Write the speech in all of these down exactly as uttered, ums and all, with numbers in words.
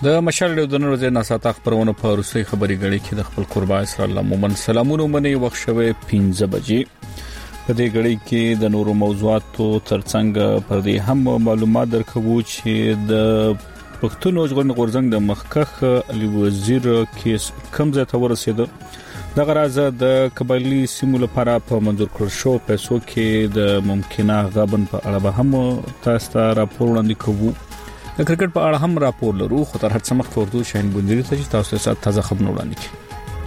د مشال د نورو ځای ناساته خبرونه په روسي خبري غړي کې د خپل قربا اسرائیل الله مومن سلامونه مني وخت شوه پنځه بجې په دې غړي کې د نورو موضوعاتو ترڅنګ پر دې هم معلومات درکوو چې د پښتون ژغورنې غورځنګ د مخکخ علي وزیر کیس کم ځای ته ورسېد د غرازه د قبایلی سیمو لپاره په منظور کړ شو پیسو کې د ممکنه غبن په اړه به هم تاسو ته راپور وړاندې کوو د کرکټ په اړه هم راپور لرو خو تر هر څه مخکې ورته شاهین بندري ته چې تاسو ته تازه خبرونه وړاندې کړي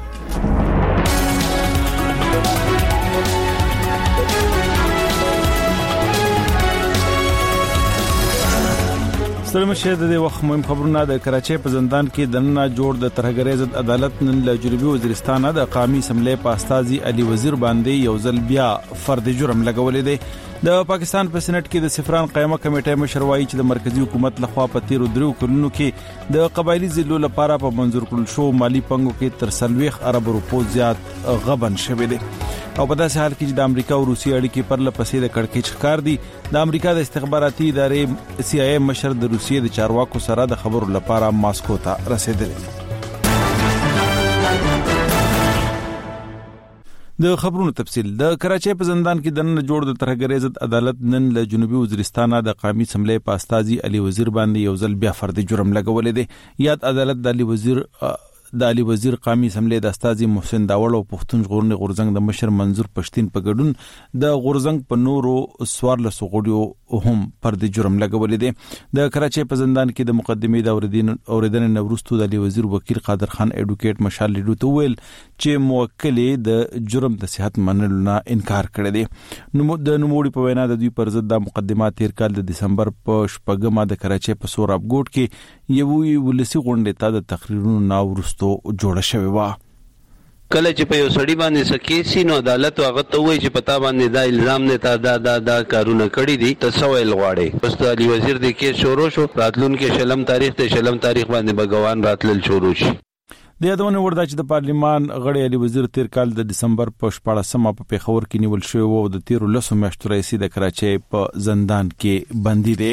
ستړي مشه د وخت مهم خبرونه د کراچۍ په زندان کې د نن جوړ د ترهګرۍ ضد عدالت نن له جنوبي وزیرستان د قومي اسمبلی په استازي علي وزیر باندې یو ځل بیا فرد جرم لګولې دی د پاکستان په سېنات کې د سفران قائمه کمیټه مشر وایي چې د مرکزی حکومت لخوا په تیرو درو کلونو کې د قبایلی ضلعو لپاره په منظور کړل شو مالی پنګو کې تر سلويخ ارب روپو زیات غبن شوه دي او په داسې حال کې چې د امریکا او روسي اړیکې پر لپسې د کڑکېچ ښکار دي د امریکا د استخباراتي ادارې سی آی ای مشر د روسیې د چارواکو سره د خبرو لپاره ماسکو ته رسیدلی د خبرونو تفصیل د کراچۍ په زندان کې د نن جوړ د ترهګرۍ ضد عدالت نن له جنوبي وزیرستان د قومي اسمبلی په استازي علي وزیر باندې یو ځل بیا فرد جرم لګولې دي یاد عدالت د علي وزیر د علي وزیر قومي اسمبلی د استازي محسن داوړ او پښتون ژغورنې غورځنګ د مشر منظور پښتين په ګډون د غورځنګ په نورو سوار له سغوډیو هم پر د جرم لګولې دي د کراچۍ په زندان کې د مقدمې د اوریدین اوریدنې نورستو د علي وزیر وکیل قادر خان اډوکیټ مشال لیدو ته ویل چې موکل د جرم د صحت منلو نه انکار کړی دی نو د نوموړي په وینا د دوی پر ضد د مقدمات تیر کال د دسمبر په شپږمه د کراچۍ په سوراب ګوټ کې یو ولسی غونډه ته د تقریرونو ناورستو جوړه شوې و کله چې په یو سړی باندې سکیسي نو عدالت هغه ته وایي چې پتا باندې دا الزام نه تا دا دا دا کارونه کړی دي تسویل غواړي بس د علي وزیر د کیس شروع شو راتلون کې شلم تاریخ ته شلم تاریخ باندې بګوان راتلل شروع شي د یادونه وردا چې د پارلیمان غړي علي وزیر تیر کال د دسمبر په شپږمه په پیښور کې نیول شوی او د تیر لسو میاشتو رئیس د کراچۍ په زندان کې بندي دی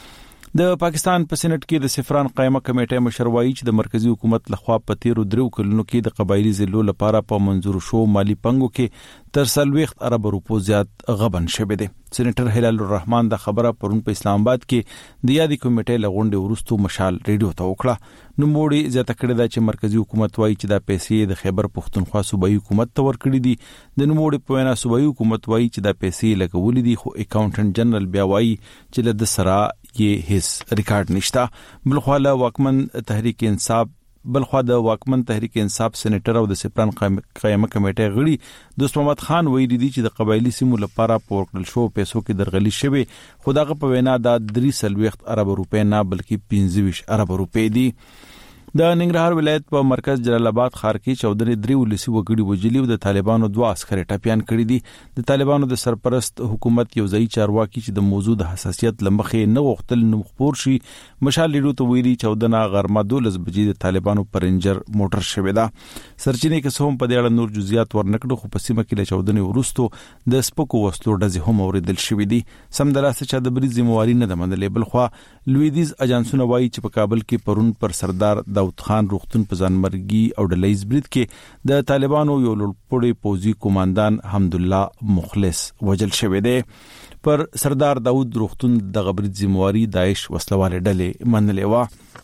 د پاکستان په سېنات کې د سفران قائمه کمیټه مشر وایي چې د مرکزی حکومت لخوا په تیرو درو کلونو کې د قبایلی ضلعو لپاره په منظور شو مالی پنګو کې تر سلويخت ارب روپو زیات غبن شوه دي سېنیټر هلال الرحمن د خبره پرون په اسلام آباد کې د یادې کمیټې لغونډې ورستو مشال ریډیو ته وکړه نو موړي زیاته کړی دا چې مرکزی حکومت وایي چې د پیسې د خیبر پښتونخوا صوبایي حکومت ته ورکړي دي د نوموړي په وینا صوبایي حکومت وایي چې د پیسې لګولې دي خو اکاونټنټ جنرال بیا وایي چې له د سره یې هیڅ ریکارډ نشته بلخوا له واکمن تحریک انصاف بلخوا د واکمن تحریک انصاف سېنیټر او د سپران قائمه کمیټې غړي دوست محمد خان ویلي دي چې د قبایلی سیمو لپاره پورکل شو پیسو کې درغلي شوی خداغه په وینا د درې سلويخت ارب روپے نه بلکې پنځه ویشت ارب روپے دي د ننګرهار ولایت په مرکز جلال آباد ښار کې چودري درې ولسی وګړي وجلی او د طالبانو دوه عسكر ټاپیان کړی دي د طالبانو د سرپرست حکومت یو ځای چارواکي چې د موضوع د حساسیت لمخې نه وختل نو خبر شي مشال لیدو ته ویلي چودنه غرمه دولس بجې د طالبانو پرنجر موټر شوی دا سرچینې کې سوم په دې اړه نور جزئیات ورنکړو خو په سیمه کې له چودنې ورستو د سپکو وسلو ډزې هم اوریدل شوې دي سم دراسه چې د بری ذمہواری نه د منلې بلخوا لویدیز اجانسونه وایي چې په کابل کې پرون پر سردار داود خان روختون په ځانمرګي او ډلایز برید کې د طالبانو یو لوړپوړی پوځي کمانډان حمدالله مخلص وجل شوی دی پر سردار داود روختون د غبرید ذمہواری داعش وسلواله ډلې منلې و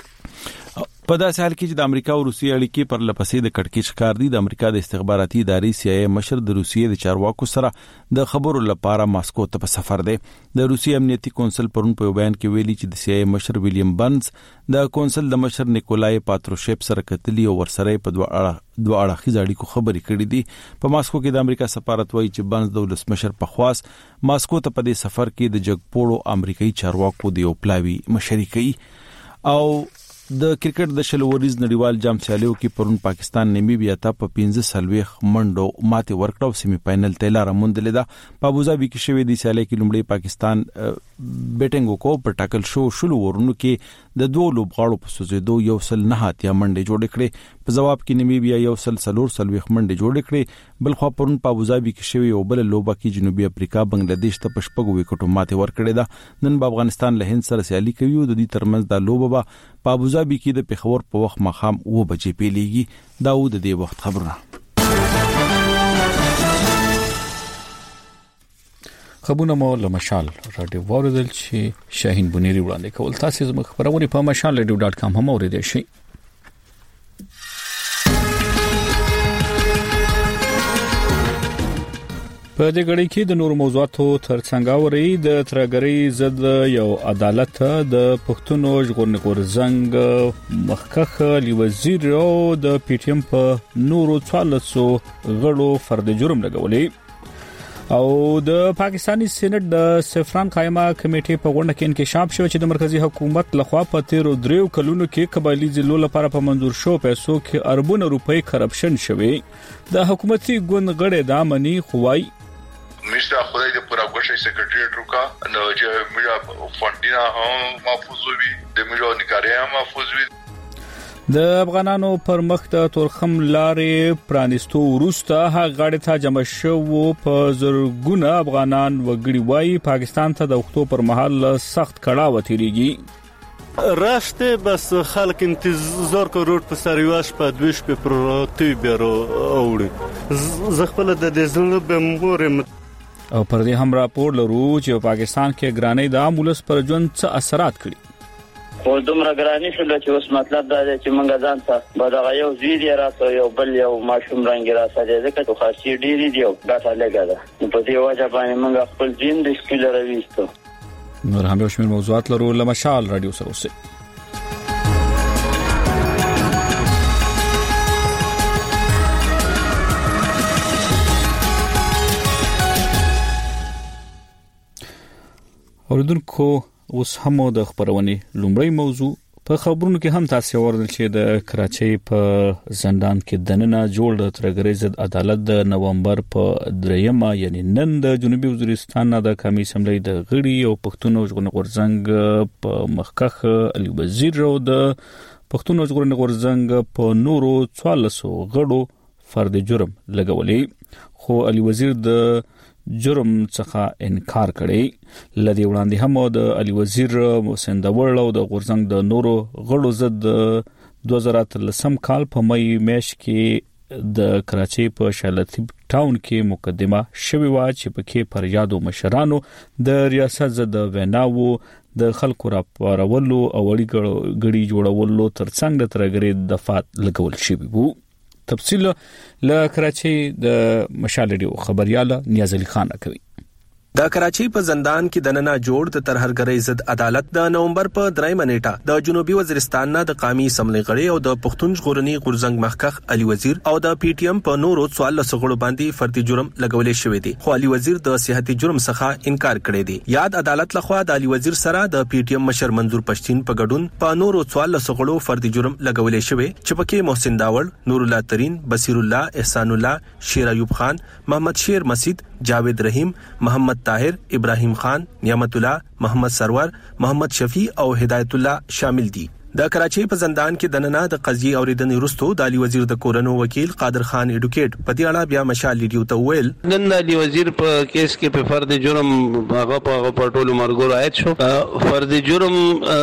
په داسې حال کې چې د امریکا او روسي اړیکې پر لپسې د کڑکېچ ښکار دي د امریکا د استخباراتي ادارې سی آی ای مشر د روسیې د چارواکو سره د خبرو لپاره ماسکو ته په سفر دی د روسي امنیتي کونسل پرون په بیان کې ویلي چې د سی آی ای مشر ویلیام بنز د کونسل د مشر نیکولای پاتروشیف سره کتلی او ورسره په دوه اړه دوه اړخیز اړیکو خبرې کړې دي په ماسکو کې د امریکا سفارت وایي چې بنز د ولسمشر په خواس ماسکو ته په دې سفر کې د جګپوړو امریکایي چارواکو د یو پلاوي مشري کوي او د کرکټ د شلوریز نړیوال جام سیالیو کې پرون پاکستان نیمیبیا ته په پنځه سلويخ منډو ماته ورکړو سیمه فائنل ته لار موندلې ده په ابوظبي کې شوې د سیالي کې لومړی پاکستان بیټینګ کو په ټاکل شو شلو ورونو کې د دوه لوبغاړو په سوزیدو یو سل نه اتیا منډې جوړ کړې. په جواب کې نمیبیا یو سل څلور څلوېښت منډې جوړ کړې. بل خو پرون په ابوظبي کې شوی او بل لوبه کې جنوبي افریقا بنگلاديش ته په شپږو وکټو ماتې ورکړې ده. نن به افغانستان له هند سره سیالي کوي او د دې ترمنځ د لوبه په ابوظبي کې د پېښور په وخت مخام و بجې پیلېږي. دا و د دې وخت خبرونه. خبرونه مو له مشال رادیو واردل چې شاهین بنيري وړاندې کول. تاسو زموږ خبرونه په مشال رادیو ډاټ کام هم اوریدئ شئ. په دې غړي کې د نور موضوعاتو ترڅنګ اوري د ترګري ضد یو عدالت د پښتونو ژغورنې غورځنګ مخکخ لیوزیر او د پی ټی ایم په نورو څوارلسو غړو فرد جرم لګولې. او د پاکستانی سېنات د سفران قائمه کمیټې په غونډه کې انکشاف شو چې د مرکزی حکومت لخوا په تیرو دریو کلونو کې قبایلی ضلعو لپاره په منظور شو پیسو کې اربونه روپۍ کرپشن شوی. د حکومتي ګوند غړي د امني خوای مشته خدای دې پورا غوښه سیکریټریټ روکا نو چې میرا فونډینا هم محفوظ وي د میرا نکاریا محفوظ وي. د افغانانو پر مخ د تورخم لارې پرانستو وروسته هغه غاړې ته جمع شو په زرګونه افغانان وګړي وای پاکستان ته د وختو پر مهال سخت کړهو تیریږي. راشته بس خلک انتظار کو روډ په سریواش په دویش په پروتي بیرو اوړي زغپل د دزل به مورم. او پر دې هم راپور لرو چې پاکستان کې ګرانۍ د امولس پر ژوند څه اثرات کړي. خو دومره ګرانی شو چې اوس مطلب دا دی چې مونږ ځان ته بدغه یو زیری راته یو بل یو ماشوم رنگ راته دی ځکه چې خاصي ډیری دی او ګټه لګا ده. په دې وجه باندې مونږ خپل دین د سکیل راويستو. نور هم یو شمېر موضوعات لرو له مشال رادیو سره اوسئ. اوردونکو اوس هم د خبرونې لومړی موضوع په خبرونو کې هم تاسو ورته چې د کراچۍ په زندان کې دننه جوړ د ترګري ضد عدالت د نومبر په دریمه یعنی نن د جنوبي وزیرستان د قومي اسمبلی د غړي او پښتون ژغورنې غورځنګ په مخکخ علي وزیر او د پښتون ژغورنې غورځنګ په نورو څوارلسو غړو فرد جرم لګولې. خو علي وزیر د جرم څخه انکار کړي. لدی وړاندې هم د علي وزیر مسندول او د غورځنګ د نورو غړو ضد دوه زره اتلسم کال په مې میاشت کې د کراچۍ په شالتیب ټاون کې مقدمه شوې و چې پکې پر یادو مشرانو د ریاست ضد ویناوو د خلکو راپارولو او غړي جوړولو ترڅنګ د ترګري دفات لګول شوی وو. تفصیل له کراچۍ د مشال ریډیو خبرياله نیاز علي خان کوي. د کراچۍ په زندان کې د نننه جوړ د ترهرګرۍ ضد عدالت د نومبر په دریمه نیټه د جنوبي وزیرستان نه د قومي اسمبلی غړي او د پښتون ژغورنې غورځنګ مخکخ علي وزیر او د پی ټی ایم په نورو څوارلسو غړو باندې فردي جرم لګولې شوې دي. خو علي وزیر د صحتي جرم څخه انکار کړی دی. یاد عدالت لخوا د علي وزیر سره د پی ټی ایم مشر منظور پښتين په ګډون په نورو څوارلسو غړو فردي جرم لګولې شوې چې پکې محسن داوړ، نور الله ترين، بصیر الله، احسان الله، شیر ایوب خان، محمد شیر مسید، جاوید رحیم، محمد طاهر، ابراهیم خان، نعمت الله، محمد سرور، محمد شفیع او هدایت الله شامل دي. د کراچۍ په زندان کې د نننه د قضیې اوریدنې وروسته د علي وزیر د کورنو وکیل قادر خان اډوکیټ په دې اړه بیا مشال لیډیو ته ویل نن د علي وزیر په کیس کې په فرد جرم هغه په پټولو مرګور عاید شو. فرد جرم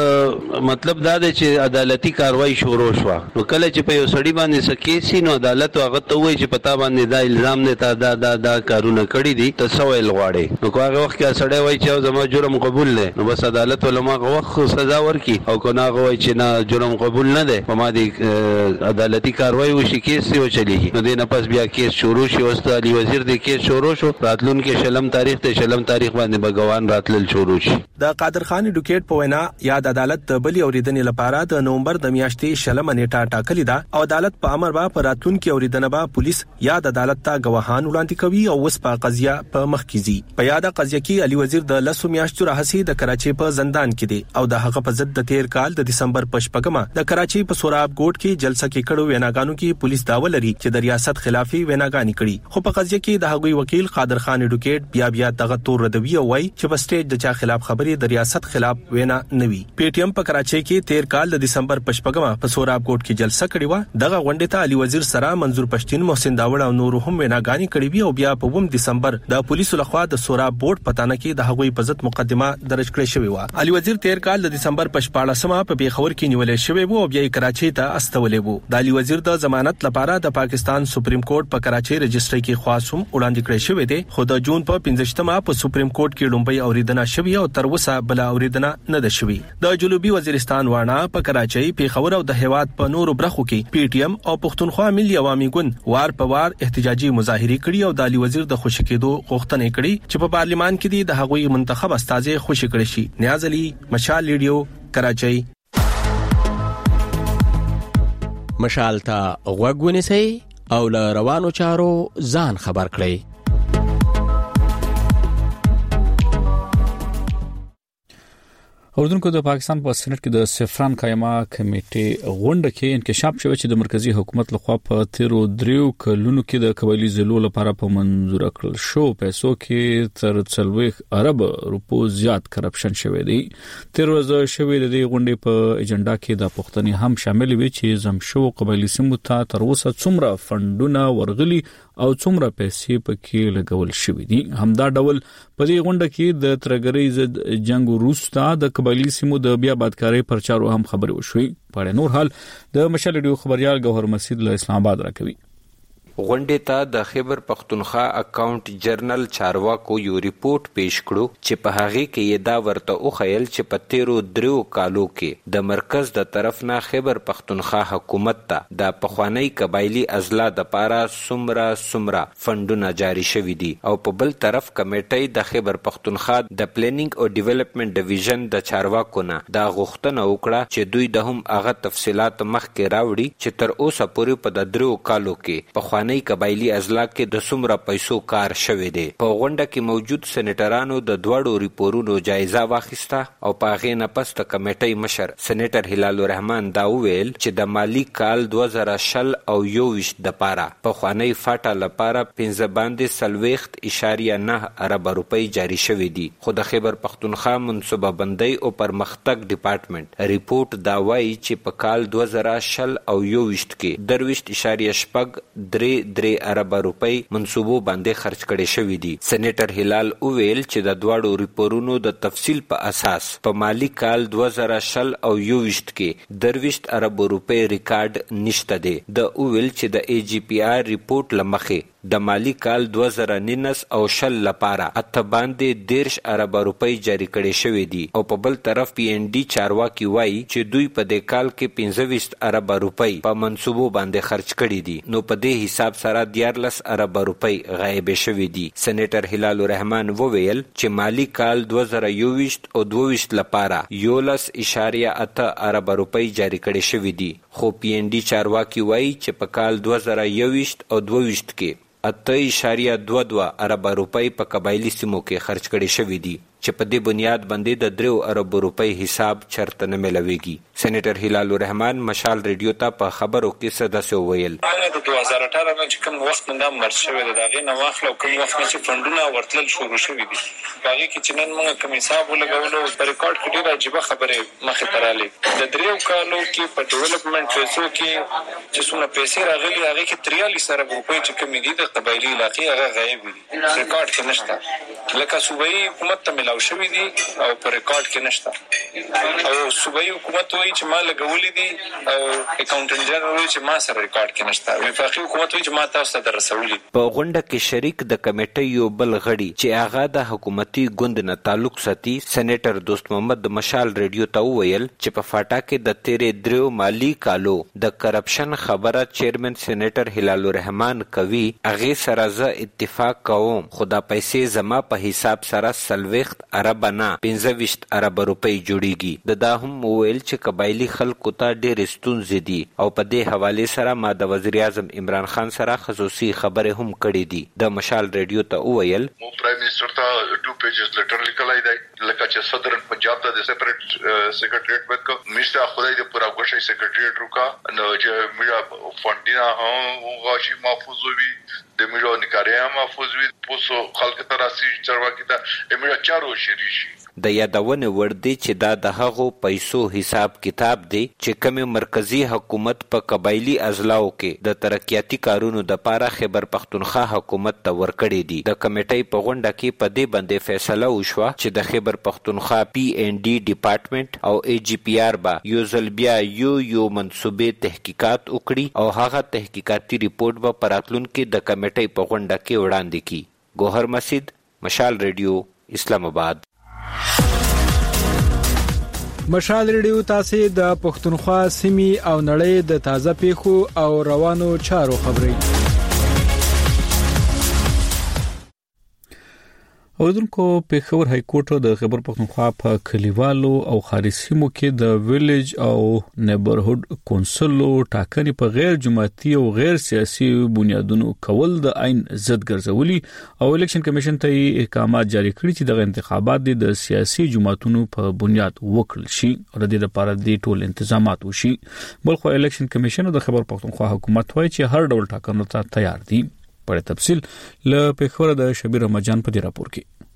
مطلب دا دی چې عدالتي کاروایی شروع شو. نو کله چې په یو سړی باندې سکیسي نو عدالت هغه ته وایي چې پتا باندې دا الزام نه تا دا دا دا کارونه کړی دي ته سوال غواړي. نو هغه وخت کې سړی وایي چې زما جرم قبول نه نو بس عدالت ولما هغه وخت سزا ورکي او کنه هغه وایي چې نه جرم قبول نه ده په ما دي عدالتي کاروایی وشي کیس سی وچلیږي. نو دینه پس بیا کیس شروع شي. اوس علي وزیر د کیس شروع شو. راتلون کې شلم تاریخ ته شلم تاریخ باندې بګوان راتلل شروع شي. د قادر خان اډوکیټ په وینا یاد عدالت د بلی اوریدنې لپاره د نومبر د میاشتې شلم نیټه ټاکلې ده او عدالت په امر با پر راتلون کې اوریدنه با پولیس یاد عدالت ته گواهان وړاندې کوي او وس په قضیه په مخ کې زی. په یاد قضیه کې علي وزیر د لسو میاشتو راهسي د کراچۍ په زندان کې دی او د هغه په ضد د تیر کال د دسمبر دسمبر په شپږمه د کراچۍ په سوراب ګوټ کې جلسه کې کړو ویناګانو کې پولیس داوا لري چې د ریاست خلافي ویناګانی کړي، خو په قضیه کې د هغوی وکیل قادر خان اډوکیټ بیا بیا دغه تور ردوی او وای چې په سټیج د چا خلاف خبرې د ریاست خلاف وینا نوي. پی ټی ایم په کراچۍ کې تیر کال د دسمبر په شپږمه په سوراب ګوټ کې جلسه کړې و. دغه غونډه ته علي وزیر سره منظور پښتين، محسن داوړ او نور هم ویناګانی کړې وی او بیا په اووم دسمبر د پولیسو لخوا د سوراب بورډ پتانه کې د هغوی په ضد مقدمه درج کړې شوې و. علي وزیر تیر کال د دسمبر په شپاړسمه په پیښور کې نیولې شوې وو او بیا کراچۍ ته استولې وو. د علي وزیر د ضمانت لپاره د پاکستان سپریم کورټ په کراچۍ رجسټري کې خواص هم وړاندې کړی شوې ده، خو د جون په پنځشتمه په سپریم کورټ کې لومبي اوریدنه شوې او تر اوسه بل اوریدنه نه ده شوې. د جنوبي وزیرستان وانا په کراچۍ، پیښور او د هیواد په نورو برخو کې پی ټی ایم او پښتونخوا ملي عوامي ګوند وار په وار احتجاجي مظاهره کړي او د علي وزیر د خوشی کېدو غوښتنه کړې چې په پارلیمان کې د هغوی منتخب استازي خوشی کړي شي. نیاز علي، مشال ریډیو، کراچۍ. مشال ته غوږ ونیسئ او له روانو چارو ځان خبر کړئ. اردوونکو د پاکستان په سېنات کې د سفران قائمه کمیټې غونډه کې انکشاف شوی چې د مرکزی حکومت لخوا په تیرو دریو کلونو کې د قبایلی ضلعو لپاره په منظور کړل شو پیسو کې تر څلوېښت ارب روپو زیات کرپشن شوی دی. تیر ورځ شوی د دې غونډې په ایجنډا کې د پښتني هم شامل وي چې زمشو قبایلی سیمو ته تر اوسه څومره فندونه ورغلي او څومره پیسې پکې لګول شوې دي. همدا ډول په دې غونډه کې د ترګری ضد جنگ وروسته د قبایلی سیمو د بیا بادکارۍ پر چارو هم خبرې وشوې. په نور حال د مشال ریډیو خبريال گوهر مسعود له اسلام آباد راکوي. غونډې ته د خیبر پختونخوا اکاونټ جرنل چارواکو یو ریپورت پیش کړو چې په هغه کې یې دا ورته وخیل چې په تیرو دریو کالو کې د مرکز د طرف نه خیبر پختونخوا حکومت ته د پخوانی قبایلی اضلاع د پاره سمرا سمرا فندونه جاری شوي دي او په بل طرف کمیټې د خیبر پختونخوا د پلانینګ او ډیولپمنٹ ډیویژن د چارواکو نه دا غوښتنه وکړه چې دوی د هم هغه تفصيلات مخکې راوړي چې تر اوسه پورې په د دریو کالو کې په نه قبایلی اضلاع کې د څومره پیسو کار شوی دی. په غونډه کې موجود سېنیټرانو د دوړو ریپورتونو جایزه واخیسته او په هغې نه پس د کمیټې مشر سېنیټر هلال الرحمن دا وویل چې د مالی کال دوه زره شل او یوویشت دپاره پخوانی فاټا لپاره پنځه باندې څلوېښت اعشاریه نه اربه روپۍ جاري شوي دي، خو د خیبر پختونخوا منصوبه بندۍ او پرمختګ ډپارټمنټ ریپورت دا وایي چې په کال دوه زره شل او یوویشت کې درویشت اعشاریه شپږ درې درې اربه روپۍ منصوبو باندې خرج کړي شوي دي. سېنیټر هلال وویل چې د دواړو ریپورتونو د تفصیل په اساس په مالی کال دوه زره شل او یوویشت کې درویشت اربه روپۍ ریکارډ نشته دی. د وویل چې د ای جی پی آر ریپورت لمخې د مالی کال دوه زره نینس او شل لپاره اته باندې دیرش اربه روپۍ جاری کړي شوي دي او په بل طرف پی ان ډي چارواکي وایي چې دوی په دې کال کې پنځه ویشت اربه روپۍ په منصوبو باندې خرج کړي دي، نو په دې حساب سره دیارلس اربه روپۍ غایب شوي دي. سېنیټر هلال الرحمن وویل چې مالی کال دوه زره یوویشت او دوویشت لپاره یولس اعشاریه اته اربه روپۍ جاری کړي شوي دي، خو پی ان ډي چارواکي وایي چې په کال دوه زره یوویشت او دوویشت کې اته اعشاریه دوه دوه اربه روپۍ په قبایلی سیمو کې خرج کړي شوي دي چې په دې بنیاد باندې د دریو اربو روپۍ حساب چرته نه ملويږي. سېنیټر هلال الرحمن مشال ریډیو ته په خبرو کې څه داسې وویل. د دوه هزار اټاره نه چې کوم وخت نه مرز شوی دی، د هغې نه واخله او کوم وخت نه چې فنډونه ورتلل شروع شوي دي، په هغې کې چې نن موږ کوم حساب ولګولو په ریکارډ کې ډېرې عجیبه خبرې مخې ته رالې. د دریو کالو کې په ډیولپمنټ پیسو کې چې څومره پیسې راغلي هغې کې تریالیس اربه روپۍ چې کومې دي د قبایلي علاقې هغه غایب دي، ریکارډ کې نشته. لکه صوبایي حکومت ته ملاو شوي دي او په ریکارډ کې نشته، او صوبایي حکومت وایي چې ما لګولي دي او اکاونټنټ جنرال وایي چې ما سره ریکارډ کې نشته، وفاقي حکومت وایي چې ما تاسو ته دررسولي. په غونډه کې شریک د کمیټې یو بل غړي چې هغه د حکومتي ګوند نه تعلق ساتي سېنیټر دوست محمد د مشال ریډیو ته وویل چې په فاټا کې د تیرې دریو مالی کالو د کرپشن خبره چیرمن سېنیټر هلال الرحمن کوي، هغې سره زه اتفاق کوم، خو دا پیسې زما په حساب سره څلوېښت اربه نه پنځه ویشت اربه روپۍ جوړیږي. د دا هم وویل چې قبایلی خلکو ته ډېر ستونزې دي او په دې حواله سره ما د وزیر اعظم عمران خان سره خصوصي خبرې هم کړې دي. د مشال ریډیو ته وویل مو پرایم منسٹر ته ټو پیجز لیټر لیکلای دی لکه چې صدر پنجاب ته د سیپریټ سیکریټریټ ورک میستا خدای د پورا غوښه سیکریټریټ روکا نو چې میرا فندینا هم غاشي محفوظ وي د میرا نکاریا محفوظ وي پوسو خلک ته راسي چرواکي ته میرا چارو شریشي. د یادونه ور دي چې دا د هغو پیسو حساب کتاب دی چې کومه مرکزی حکومت په قبایلی اضلاعو کې د ترقیاتی کارونو د پاره خیبر پختونخوا حکومت ته ورکړي دي. د کمیټې په غونډه کې په دې باندې فیصله وشوه چې د خیبر پختونخوا پی ان ډي ډپارټمنټ او ای جی پی آر با یو ځل بیا یو یو منصوبې تحقیقات وکړي او هغه تحقیقاتي ریپورت به پراتلون کې د کمیټې په غونډه کې وړاندې کړي. ګوهر مسجد، مشال ریډیو، اسلام آباد. مشال ریډیو تاسو د پښتونخوا سیمې او نړۍ د تازه پیښو او روانو چارو خبري اوردونکو پیښور های کورټ د خیبر پښتونخوا په کلیوالو او ښاري سیمو کې د ویلیج او نیبرهود کونسلو ټاکنې په غیر جماعتي او غیر سیاسي بنیادونو کول د عین ضد ګرځولي او الیکشن کمیشن ته احکامات جاری کړي چې د انتخابات د سیاسي جماعتونو په بنیاد وکړل شي او د دې لپاره د ټول تنظیمات وشي. بلخو الیکشن کمیشن د خیبر پښتونخوا حکومت وایي چې هر ډول ټاکنو ته تیار دي. په تفصیل له پیښور د شبیر رمضان په دې راپور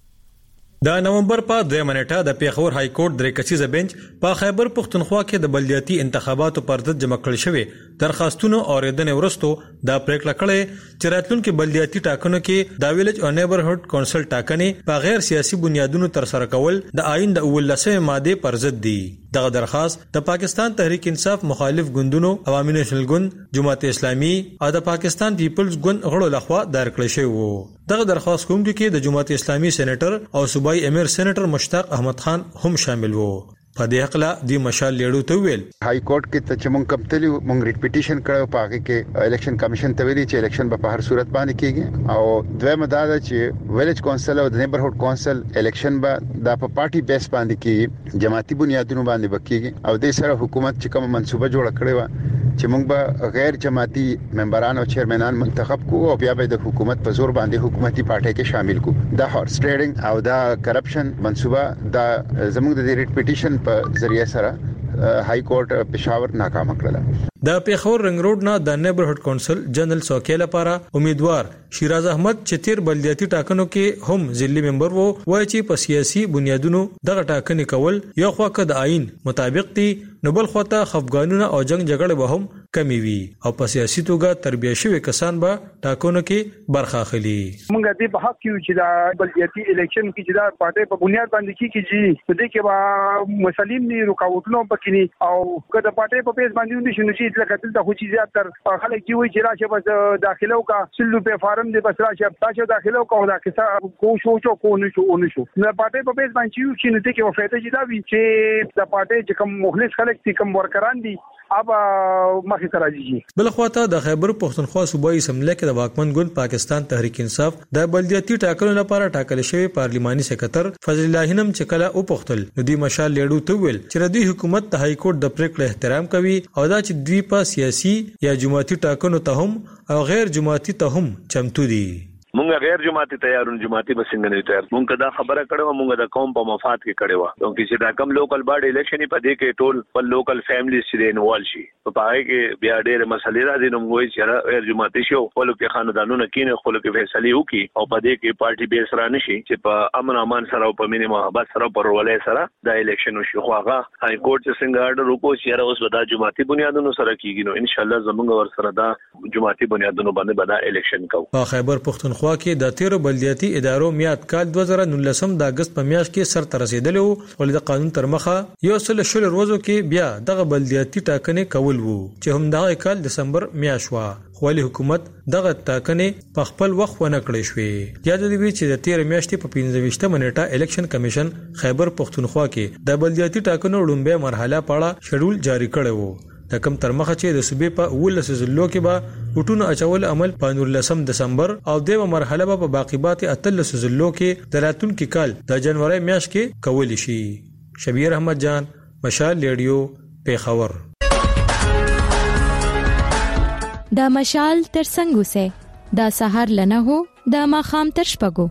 کې د نومبر په دویمه نیټه د پیښور های کورټ درې کسیزه بنچ په خیبر پښتونخوا کې د بلدیاتي انتخاباتو پر ضد جمع کړل شوی درخواستونو اوریدنې ورستو د پریکړه کړې چې راتلونکي بلدیاتي ټاکنو کې د ویلیج او نیبرهود کونسل ټاکنې په غیر سیاسي بنیادونو تر سره کول د آئین د اولسمه ماده پر ضد دي. دغه درخواست د پاکستان تحریک انصاف مخالف ګوندونو عوامي نېشنل ګوند، جماعت اسلامي او د پاکستان پیپلز ګوند غړو لخوا دایر کړل شوی وو. دغه درخواست کوونکو کې د جماعت اسلامي سېنیټر او صوبایي امیر سېنیټر مشتاق احمد خان هم شامل وو. په دې حقله د مشال لیړو ته ویل های کورټ کې ته چې مونږ کمتلی مونږ ریټ پټیشن کړو پاګه کې الیکشن کمیشن ته ویلي چې الیکشن په هر صورت باندې کیږي او دویمه دا ده چې ویلیج کونسل او د نیبرهود کونسل الیکشن به د په پارټي بیس باندې کیږي جماعتي بنیادونو باندې وکیږي او د سره حکومت چې کوم منصوبه جوړ کړی و چې مونږ به غیر جماعتي ممبران او چیرمنان منتخب کوو او بیا به د حکومت په زور باندې حکومتي پارټي کې شامل کوو. دا هورس ټریډینګ او دا کرپشن منصوبه دا زموږ د ریټ پټیشن په ذریعہ سره های کورټ پېښور ناکام کړل. د پیښور رنګ روډ نه د نیبرهود کونسل جنرال سوکیل لپاره امیدوار شیراز احمد چتیر بلدیاتي ټاکنو کې هم ځلې ممبر وو وایي چې په سیاسي بنیادونو دغه ټاکنې کول یو خواکه د آئین مطابق دي نو بل خواته خفګانونه او جنگ جګړه به هم کمی وي او په سیاسي توګه تربیه شوی کسان به ټاکنو کې برخه اخلي. موږ دې په حق کې چې دا بلدیاتي الیکشن کې چې دا پارټي په بنیاد باندې کیږي په دې کې به مسلیم نه رکاوټونه پکې او کله پارټي په پیس باندې ونشي نو چې لکه دلته خو چې زیات تر خلک دی وي چې راشه بس داخلو کا سلو په فارم دی بس راشه تاسو داخلو کا دا کیسه کو شو شو کو نه شو نه شو نه پارټي په پیس باندې یو چې نو ته کې وفاده چې دا وی چې د پارټي چې کوم مخلص خلک دي کوم ورکران دي اب مخې ته راځي. بل خواته د خیبر پښتونخوا صوبایي اسمبلی کې د واکمن ګوند پاکستان تحریک انصاف د بلدیاتي ټاکنو لپاره ټاکل شوی پارلماني سکتر فضل الله نم چې کله او پختل نو دی مشال لیړو ته ویل چې د حکومت د های کورټ د پریکړې احترام کوي او دا چې دوی په سیاسي یا جماعتي ټاکنو ته هم او غیر جماعتي ته هم چمتو دي. مونږ غیر جماعتي تیارون جماعتي بسنګ نه تیار مونږ دا خبره کړو مونږ د قوم په مفاد کې کړو نو چې دا کم لوکل باډي الیکشن په دې کې ټول په لوکل فیملیز چې انوالو شي په پای کې بیا ډېر مسلې راځي نو موږ چې غیر جماعتي شو خپل کې خاندانونو کې نه خپل کې فیصله وکي او په دې کې پارټي بیس را نشي چې په امن امان سره او په مینه محبت سره پر ولې سره دا الیکشن شو خواغه های کورټ چې څنګه آرډر وکړو چې اوس ودا جماعتي بنیادونو سره کیږي نو ان شاء الله زموږ ور سره دا جماعتي بنیادونو باندې بدا الیکشن کوو. په خیبر پښتونخوا کې د تیر بلدیاتي ادارو میاد کال دوه زره نولسم د اگست په میاشت کې سر ته رسیدلی وو ولې د قانون تر مخه یو سل شل ورځو کې بیا دغه بلدیاتي ټاکنې کول وو چې هم دغه کال دسمبر میاشت وا خو حکومت دغه ټاکنې په خپل وخت ونه کړې شوې. یاد دی چې د تیر میاشتې په پنځه ویشتمه نیټه الیکشن کمیشن خیبر پښتونخوا کې د بلدیاتي ټاکنو لومړی مرحله پاړه شیډول جاری کړی وو د کم تر مخه چې د صوبې په ولس زلو کې به وټونو اچول عمل په نولسم دسمبر او دیمه مرحله به په باقیبات اتلس زلو کې د راتلونکي کال د جنوري میاشت کې کول شي. شبیر احمد جان، مشال ریډیو، پیښور. دا مشال تر څنګه وسه دا سحر لنه هو دا ماخام تر شپګو.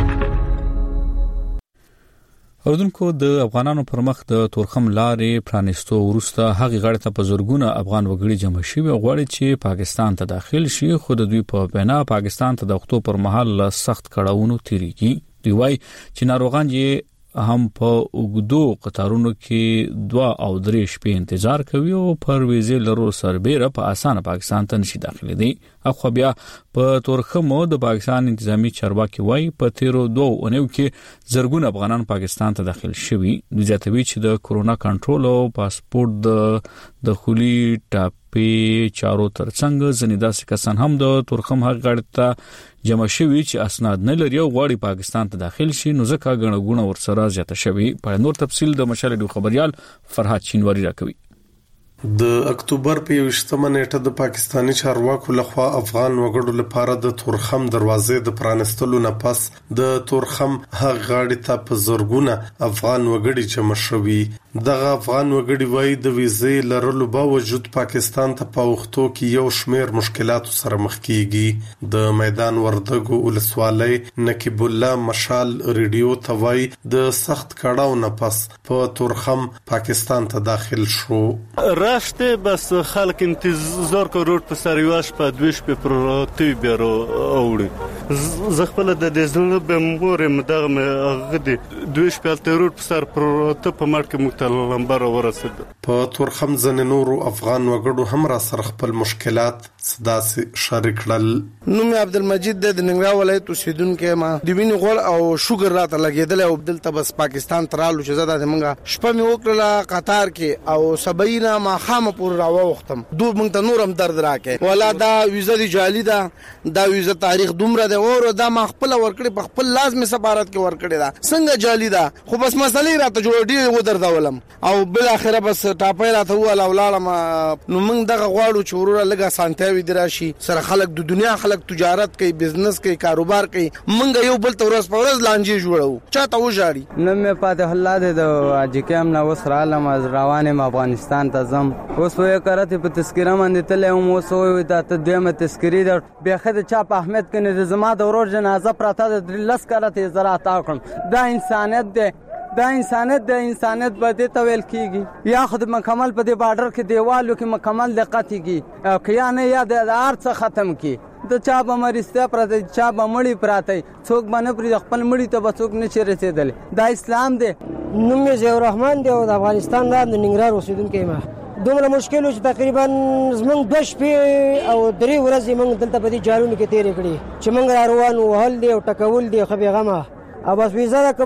اردوونکو د افغانانو پر مخ د تورخم لارې پرانستو ورسته هغه غړ ته په زورګونه افغان وګړي جمع شي او غواړي چې پاکستان ته داخل شي، خو د دوی په بنا پاکستان ته د وختو پر مهال سخت کړهونو تیریږي. دوی وايي چې ناروغان یې هم په وګدو قطارونو کې دوا او درې شپې انتظار کوي او پر ویزې لرو سربېره په اسانه پاکستان ته نشي داخلي دي. اخو بیا په تورخمو د پاکستان انتظامی چارواکي وایي په تیرو دوه اونیو کې زرګون افغانان پاکستان ته داخل شوي. دوی زیاتوي چې د کورونا کنټرول او پاسپورت د دخولي ټاپې چارو ترڅنګ ځنې داسې کسان هم د تورخم حق غړ ته جمع شوي چې اسناد نه لري او غواړي پاکستان ته داخل شي، نو ځکه غنغونه ورسره زیاته شوي. په نور تفصیل د مشال ډو خبريال فرحات شینواری راکوي. د اکتوبر په یوشتمه نیټه د پاکستانی چارواکو لخوا افغان وګړو لپاره د تورخم دروازې د پرانستلو نه پس د تورخم هغ غاړې ته په زورګونه افغان وګړي جمع شوي. دغه افغان وګړي وایي د ویزې لرلو باوجود پاکستان ته په وختو کې یو شمیر مشکلاتو سره مخ کیږي. د میدان وردګو ولسوالۍ نقیب الله مشال ریډیو ته وایي د سخت کړهو نه پس په تورخم پاکستان ته داخل شو. راشته بس خلک انتظار کو روډ په سریواش په دویش په پروتي بیرو اوړي زه خپل د دزنه به مور مدغه غدي دویش په تل روډ په سر پروت په مارک مختل لمبر ورسد. په تورخم ځن نورو افغان وګړو هم را سره خپل مشکلات صداسي شریک کړل. نوم عبدالمجید د ننګرهار ولایت اوسیدونکو ما د وینې غوړ او شوګر راته لګیدل او بدلته بس پاکستان ترالو چې زړه د منګه شپه مې وکړه قطار کې او سبعینا ما خامه پور راو وختم دو مونږ ته نورم درد راکې ولا دا ویزه دی جعلی ده، دا ویزه تاریخ دومره ده او دا ما خپل ورکړي په خپل لازمي سفارت کې ورکړي دا څنګه جعلی ده، خو بس مسلې راته جوړ ډیر و دردولم او بل اخره بس ټاپې راته ولا ولاړم. نو موږ دغه غواړو چې ورور لګه سانتیوي دراشي سره خلک د دنیا خلک تجارت کوي، بزنس کوي، کاروبار کوي، موږ یو بل تورس پورز لانجې جوړو چاته وژاړي. نو مې پاتې الله دې د اجکم نو وسره علم از روانه افغانستان ته زم اوس وې کرته په تذکره باندې تل هم اوس وې د تدویمه تذکری د بخد چا په احمد کنه د زما د ورور جنازه پراته د لس کرته زرا تا کوم دا انسانیت ده، دا انسانیت د انسانیت بده تویل کیږي یا خود مکمل په دې بارډر کې دیوالو کې مکمل دقت کیږي او کیا نه یا د ارڅ ختم کی د چا به مرسته پراته چا به مړی پراته څوک باندې پر خپل مړی ته بڅوک نشي رسیدل. دا اسلام دی. نوم یې زیور رحمان دی او د افغانستان د ننګرهار اوسیدونکو ما دومره مشکل چې تقریبا زمونږ د شپې او درې ورځې موږ دلته په دې جالونو کې تیرې کړې چې موږ روان وهل دي او ټکول دي خو بیغمه او بس ویزه ده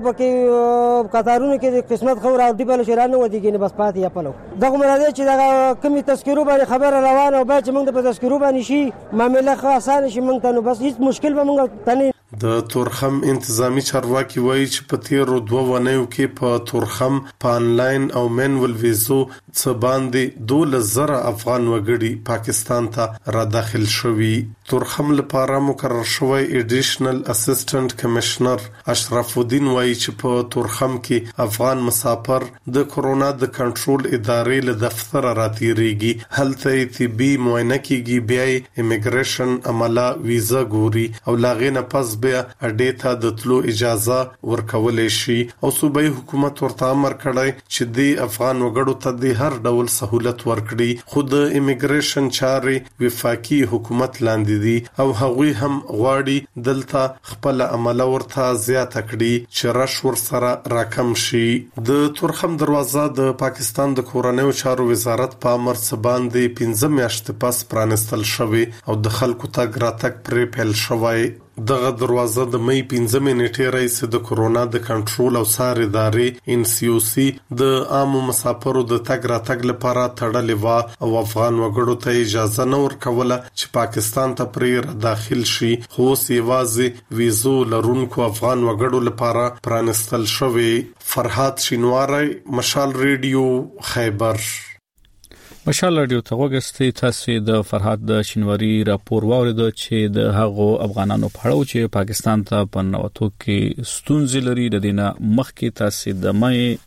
که قطارونو کې قسمت خو را دی بل شرانه ودی کې بس پاتې یا پلو دغه مراد چې دغه کمی تذکرو باندې خبر روان او بعد چې موږ په تذکرو باندې شي معاملې خو اسانه شي موږ ته نو بس هیڅ مشکل به موږ ته د تورخم انتظامی چارواکي وایي چې په تیرو دوه ونیو کې په تورخم په انلاین او مینول ویزو څه باندې دوه زره افغان وګړي پاکستان ته را داخل شوي. تورخم لپاره مقرر شوی ایډیشنل اسسټنټ کمشنر اشرف الدین وایي چې په تورخم کې افغان مسافر د کورونا د کنټرول ادارې له دفتر راتېریږي، هلته طبي معاینه کیږي، بیا ایمیګریشن عمله ویزا ګوري او لاغې نه پس بیا اډې ته د تلو اجازه ورکولې شي او صوبایي حکومت ورته امر کړی چې د افغان وګړو ته د هر ډول سہولت ورکړي، خو د ایمیګریشن چارې وفاقي حکومت لاندې دي او هغوی هم غواړي دلته خپل عمله ورته زیاته کړي چې رش ورسره راکم شي. د تورخم دروازه د پاکستان د کورنیو چارو وزارت په امر څخه باندې پنځه میاشتې پس پرانستل شوی او د خلکو تګ راتګ پرې پیل شوی. دغه دروازه د مې پنځمې نیټې راځي د کورونا د کنټرول او څار ادارې ان سی او سی د عامو مسافرو د تګ راتګ لپاره تړلې و او افغان وګړو ته اجازه نه ورکوله چې پاکستان ته پرې داخل شي، خو سیوازي ویزو لرونکو افغان وګړو لپاره پرانستل شوی. فرحات شینواری، مشال ریډیو، خیبر. مشال رادیو ته وګورئ تاسو د فرهاد د شینواری راپور واورید چې د هغو افغانانو په اړه چې پاکستان ته په نوټو کې ستونزې لري د دینه مخکې تاسو د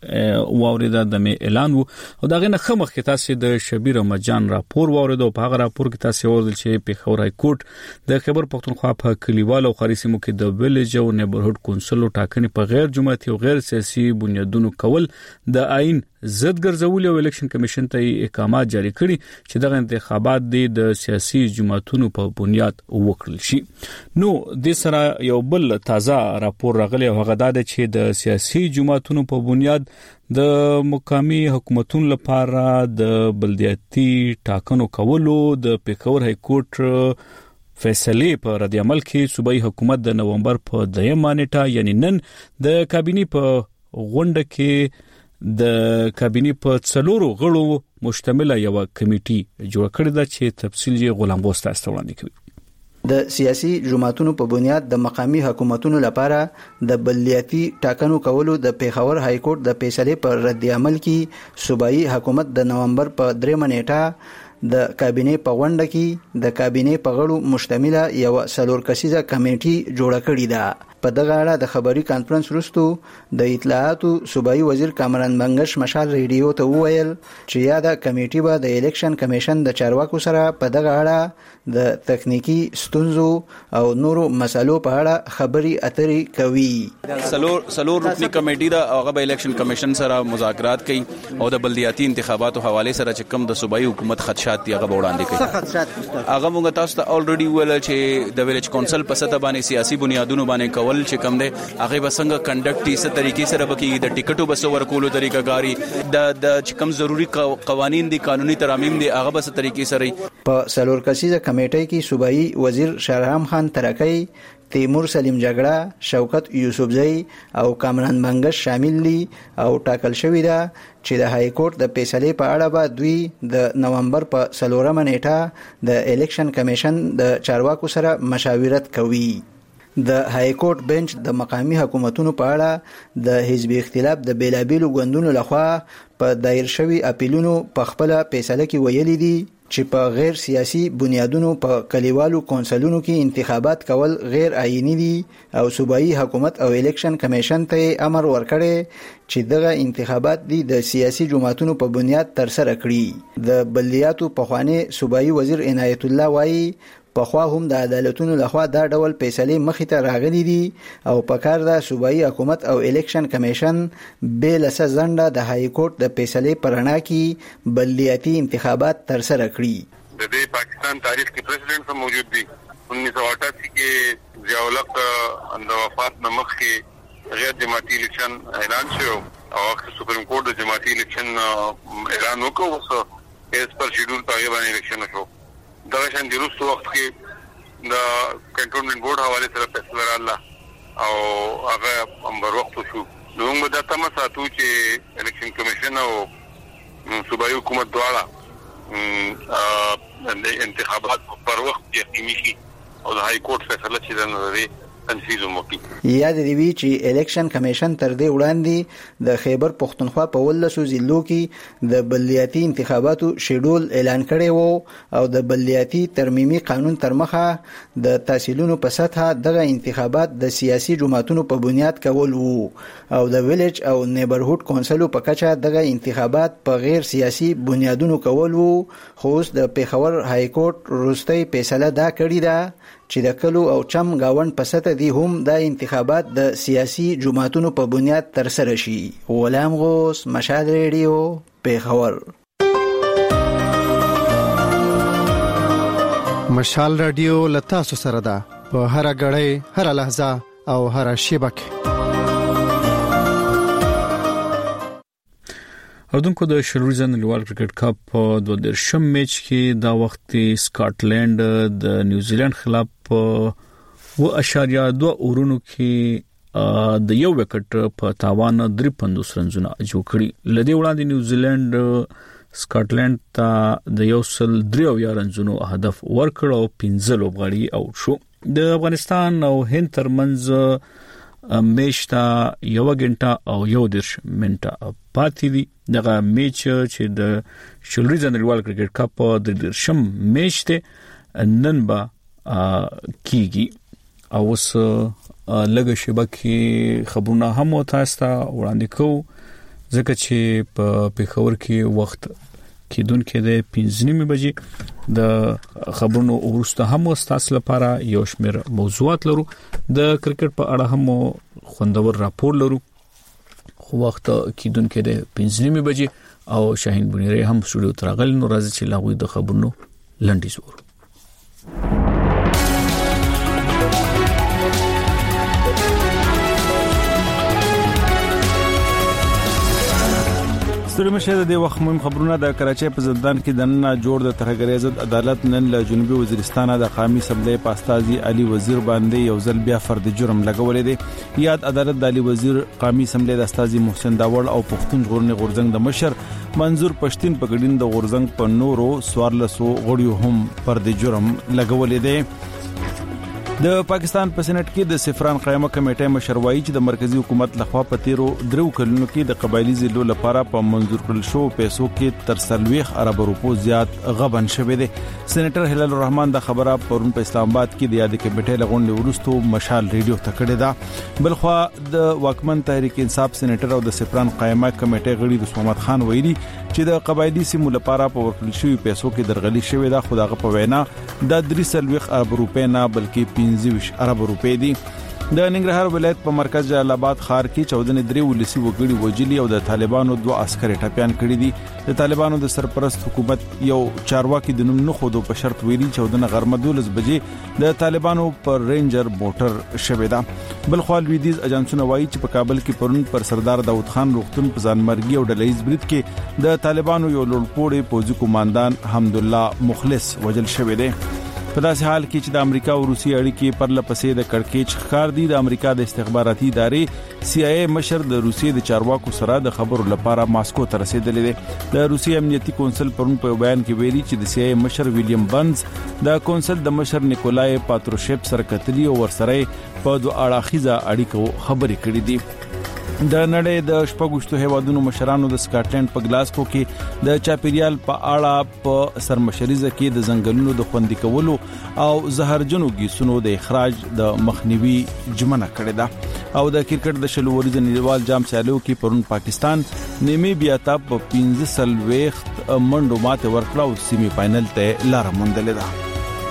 مې واورید د مې اعلان وو او دا غنه خمخ کې تاسو د شبیر مجان راپور واورید او په هغه راپور کې تاسو ورول چې په خبر هاي کورټ د خبر پښتونخوا په کلیوالو خاري سیمو کې د ویلج او نیبرهود کونسل ټاکنې په غیر جماعتي او غیر سیاسي بنیادونو کول د آئین ضد ګرځول او الیکشن کمیشن ته احکامات جاری کړي چې دغه انتخابات د سیاسي جماعتونو په بنیاد وکړل شي. نو د سره یو بل تازه راپور راغلی او هغه دا چې د سیاسي جماعتونو په بنیاد د مقامی حکومتونو لپاره د بلدیاتي ټاکنو کولو د پیښور های کورټ فیصله په رد عمل کې صوبایي حکومت د نومبر په درېمه نیټه یعنی نن د کابینې په غونډه کې د کابینې په څلورو غړو مشتمله یو کمیټي جوړ کړې ده چې تفصیل یې غلام غوست تاسو وړاندې کوي. د سیاسي جماعتونو په بنیاد د مقامی حکومتونو لپاره د بلدیاتي ټاکنو کولو د پیښور های کورټ د فیصلې پر رد عمل کې صوبایي حکومت د نومبر په درېمه نیټه د کابینې په غونډه کې د کابینې په غړو مشتمله یو څلور کسیزه کمیټي جوړ کړې ده. په دغه اړه د خبري کانفرنس وروسته د اطلاعاتو صوبایي وزیر کامران منګش مشال ریډیو ته وویل چې یا د کمیټي به د الیکشن کمیشن د چارواکو سره په دغه اړه د تکنیکی ستونزو او نورو مسالو په اړه خبري اترې کوي. سلور سلور رکنی کمیټي دا هغه به الیکشن کمیشن سره مذاکرات کوي او د بلدیاتي انتخاباتو حواله سره چې کوم د صوبایي حکومت خدشات دی هغه وړاندې کوي. هغه موږ تاسو ته الریډي ویل چې د ویلج کونسل په سطح باندې سیاسي بنیادونو باندې کول چې کوم دی هغه بسنګ کنډکټ یې طریقې سره بکی د ټیکټو بس ورکولو طریقه کاری د د کوم ضروری قوانین دي قانوني ترامیم دي هغه بس طریقې سره. په سلور کسیزه کمیټې کې صوبایي وزیر شهرام خان ترکی، تیمور سلیم جګړه، شوکت یوسفزئی او کامران منګش شامل دي او ټاکل شوی ده چې د های کورټ د فیصلې په اړه به دوی د نومبر په څلورمه نیټه د الیکشن کمیشن د چارواکو سره مشاورت کوي. د های کورټ بنچ د مقامی حکومتونو په اړه د حزب اختلاف د بیلابیلو ګوندونو لخوا په دایر شوی اپیلونو په خپل فیصله کې ویلي دي چې په غیر سیاسي بنیادونو په کلیوالو کونسلونو کې انتخابات کول غیر آئینی دي او صوبایي حکومت او الیکشن کمیشن ته امر ورکړي چې دغه انتخابات دي د سیاسي جماعتونو په بنیاد تر سره کړي. د بلدیاتو پخوانی صوبایي وزیر عنایت الله وایي پخوا هم د عدالتونو لخوا دا ډول فیصلې مخې ته راغلي دي او په کار د صوبایي حکومت او الیکشن کمیشن به لسه ځنډه د های کورټ د فیصلې پرانا کې بلدیاتي انتخابات تر سره کړي. د دې پاکستان تاریخ کې پریزیدنټ هم موجود دي. انیس سو اٹھاسی کې ضیاء الحق د وفات نه مخکې غیر جماعتي الیکشن اعلان شو او اخر سپریم کورټ د جماعتي الیکشن اعلان وکړ اوس ایز پر شیډول په باندې الیکشن شو. دا شان د روسو وخت کې د کنټرولمنت بورډ حواله سره فیصله رااله او هغه امر وخت شو. نو موږ د تاسو ساتو چې الیکشن کمیشن او صوبایي حکومت دواړه د انتخابات پر وخت یقیني شي او د های کورټ فیصله چې د نظر تنفیذ وکړي. یاد دی وی چې الیکشن کمیشن تر دې وړاندې د خیبر پښتونخوا په ولسو ضلعو کې د بلدیاتي انتخاباتو شیډول اعلان کړی وو او د بلدیاتي ترمیمي قانون تر مخه د تحصیلونو په سطح دغه انتخابات د سیاسي جماعتونو په بنیاد کول وو او د ویلج او نیبرهود کونسلو په کچه دغه انتخابات په غیر سیاسي بنیادونو کول وو. خو اوس د پیښور های کورټ وروستۍ فیصله دا کړې ده چې د کلو او چم گاوند په سطح دي هم د انتخابات د سیاسي جماعتونو په بنیاد تر سره شي. غلام غوث، مشال ریډیو، پیښور. مشال ریډیو لتا سره ده په هر غړې هر لحظه او هر شیبه کې. اردوونکو د شلوريزن نړیوال کرکټ کپ په دوه درشم میچ کې دا وخت سکاټلند د نیوزیلند خلاف و اشاریه دوه اورونو کې د یو وکټ په تاوان درې پنځوس رنزونه جوړ کړي. لدی وړاندې نیوزیلند سکاټلند ته د یو سل درې او یا رنزونو هدف ورکړ او پنځه لوبغاړي اوټ شو. د افغانستان او هند ترمنځ میچ ته یو غنټه او یو درش منټه پاتې دي. دغه میچ چې د شلوري نړیوال کرکټ کپ د درشم میچ ته نن با کیږي. او اوس لږه شبکې خبرونه هم تاسو ته وړاندې کوو ځکه چې په پیښور کې وخت کېدون کې د پنځه نیمې بجې د خبرونو ورسته هم تاسو لپاره یو شمېر موضوعات لرو. د کرکټ په اړه هم خوندور راپور لرو. خو وخت کېدون کې د پنځه نیمې بجې او شاهین بنيري هم سټوډیو ته راغلي نو راځي چې لاغوي د خبرونو لنډیز ورو. ستوري مشه د وخت مهم خبرونه د کراچۍ په زندان کې د نن جوړ د ترهګرۍ ضد عدالت نن له جنوبي وزیرستان د قومي اسمبلی پاستازي علي وزیر باندې یو ځل بیا فرد جرم لګولې دي. یاد عدالت د علي وزیر قومي اسمبلی د استازي محسن داوړ او پښتون ژغورنې غورځنګ د مشر منظور پښتين په ګډین د غورځنګ په نورو سوارلسو غړیو هم فرد جرم لګولې دي. د پاکستان په سېنات کې د سفران قائمه کمیټې مشروعي چې د مرکزی حکومت لخوا په تیرو درو کلونو کې د قبایلی ضلعو لپاره په منظور کړل شو پیسو کې تر سلويخ ارب روپو زیات غبن شوه دي. سېنیټر هلال الرحمن د خبره پرون په اسلام آباد کې د یاد کمیټې لغونډې ورستو مشال ریډیو ته کړی دا. بلخوا د واکمن تحریک انصاف سېنیټر او د سفران قائمه کمیټې غړي رسول محمد خان ویلي چې د قبایلی سیمو لپاره په ورکړل شوی پیسو کې درغلي شوې ده. خو دغه په وینا د درې سلويخ ارب روپې نه بلکې پنځه ارب روپې دي. د ننګرهار ولایت په مرکز جلال آباد ښار کې چودن درې ولسی وګړي وجلی او د طالبانو دوه عسكر ټپيان کړي دي. د طالبانو د سرپرست حکومت یو چارواکي د نوم نه خودو په شرط ویلي چودن غرمه دولس بجې د طالبانو پر رینجر موټر شوه ده. بل خو لویدیز اجانسونه وایي چې په کابل کې پرون پر سردار داوود خان روغتون په ځانمرګي او ډلهیز برید کې د طالبانو یو لوړپوړی پوځي قوماندان حمدالله مخلص وجل شوی دی. په داسې حال کې چې د امریکا او روسي اړیکې پر لپسې د کړکېچ ښکار دي. د امریکا د استخباراتي ادارې سی آی ای مشر د روسي د چارواکو سره د خبرو لپاره ماسکو ته رسیدلی دی. د روسي امنیتي کونسل پرون په بیان کې ویلي چې د سی آی ای مشر ویلیام بنز د کونسل د مشر نیکولای پاتروشیف سره کتلی او ورسره په دوه اړخیزه اړیکو خبرې کړې دي. د نړۍ د شپږشتو هیوادونو مشرانو د سکاټلند په گلاسکو کې د چاپیریال په اړه په سرمشریزه کې د ځنګلونو د خوندي کولو او زهرجنو ګیسونو د اخراج د مخنیوي ژمنه کړې ده. او د کرکټ د شلو ورځې نړیوال جام سیالیو کې پرون پاکستان نیمیبیا ته په پنځه سلويخت منډو ماته ورکړه او سیمي فائنل ته لار موندلې ده.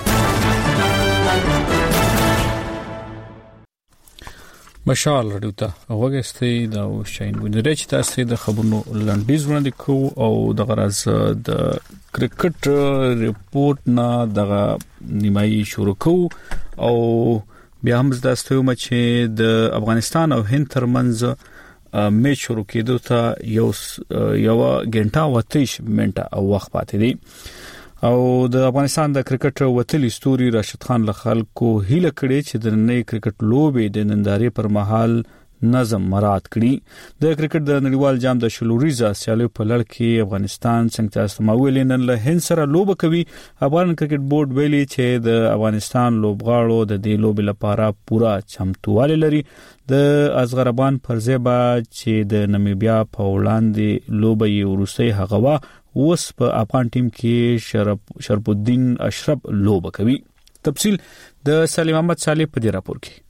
مشال رډیو ته وګستې دا شاین ونري چې تاسو د خبرونو لنډیز وړاندې کوو او د غرض د کرکټ ریپورت نه دغه نیمایي شروع کوو او بیا هم زده ستوم چې د افغانستان او هند ترمنځ میچ شروع کېدو ته یو یو غنټه او تیس منټه او وخت پاتې دی. او د افغانستان د کرکټ وتلی ستوري راشد خان له خلکو هیله کړې چې د نړۍ کرکټ لوبې د نندارې پر مهال نظم مراعات کړي. د کرکټ د نړیوال جام د شلوريزه سیالیو په لړ کې افغانستان څنګه استماویل نن له هند سره لوب کوي. افغان کرکټ بورډ ویلي چې د افغانستان لوبغاړو د دې لوبې لپاره پوره چمتووالی لري. د ازغربان پر ځای چې د نمیبیا په وړاندې لوبې ورسته هغه اوس په افغان ټیم کې شرف شرف الدین اشرف لوب کوي. تفصیل د سلیم احمد صالح په دې راپور کې.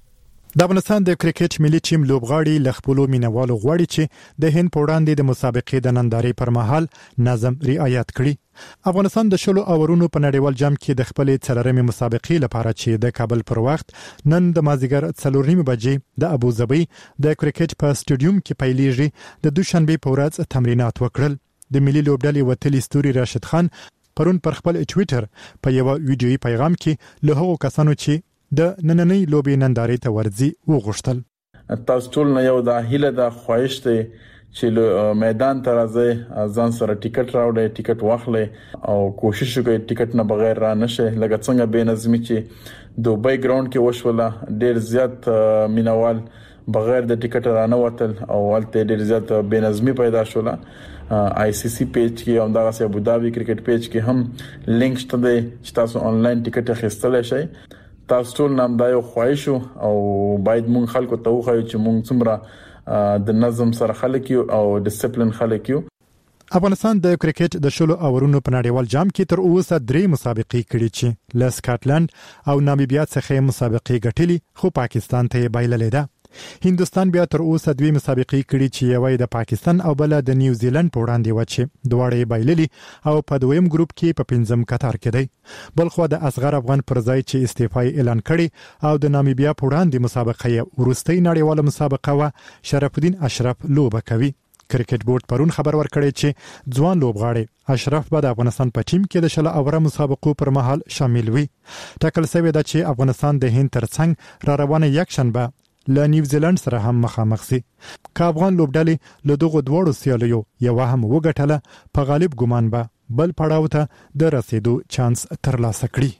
د افغانستان د کرکټ ملي ټیم لوبغاړي لخپلو مینوالو غواړي چې د هند په وړاندې د مسابقې د نندارې پر مهال نظم رعایت کړي. افغانستان د شلو اورونو په نړیوال جام کې د خپلې څلورمې مسابقې لپاره چې د کابل پر وخت نن د مازیګر څلور نیمې بجې د ابوظبي د کرکټ په سټیډیوم کې پیلېږي د دوشنبه په ورځ تمرینات وکړل. د ملي لوبډلې وتلی ستوري راشد خان پرون پر خپل ټوئیټر په یو ویډیوي پیغام کې له هغو کسانو چې د نننۍ لوبې نندارې ته ورځي وغوښتل. تاسو ټول نه یو د هیله د خواهش ته چې میدان ته راځي ځان سره ټیکټ راوړئ ټیکټ واخلئ او کوشش وکړئ ټیکټ نه بغیر را نشئ. لکه څنګه بے نظمی چې دوبۍ ګراوند کې وشوله ډیر زیات مینوال بغیر د ټیکټ را نه وتل او ولته ډیر زیات بے نظمی پیدا شوله. آی سی سی پیج کې او دغه ابو ظبي کرکټ پیج کې هم لینک شته چې تاسو آنلاین ټیکټ اخیستلای شئ. تاسو ټول نامدایو خوښ او باید مونږ خلکو ته وخایو چې مونږ څومره د نظم سره خلک یو او ډیسپلین خلک یو. افغانستان د کرکټ د شلو اورونو په نړیوال جام کې تر اوسه درې مسابقې کړې چې له سکاټلند او نامیبیا څخه مسابقې ګټلې خو پاکستان ته بایللې ده. هندستان بیا تر اوسه دوی مسابقې کړې چې یوه د پاکستان او بل د نیوزیلند په وړاندې و چې دواړه بایللې او په دویم ګروپ کې په پنځم قطار کې دی. بلخو د اصغر افغان پر ځای چې استعفای اعلان کړي او د نامیبیا په وړاندې مسابقه یې ورستۍ نړیواله مسابقه و شرف الدین اشرف لوبه کوي. کرکټ بورډ پرون خبر ورکړی چې ځوان لوبغاړي اشرف به د افغانستان په ټیم کې د شل اوره مسابقو پر مهال شامل وي. ټاکل شوی ده چې افغانستان د هند ترڅنګ را روانه یک شنبه له نیوزیلند سره هم مخامخ شي. که افغان لوبډلې له دغو دواړو سیالیو یو هم وګټله په غالب ګمان به بل پړاو ته د رسیدو چانس ترلاسه کړي.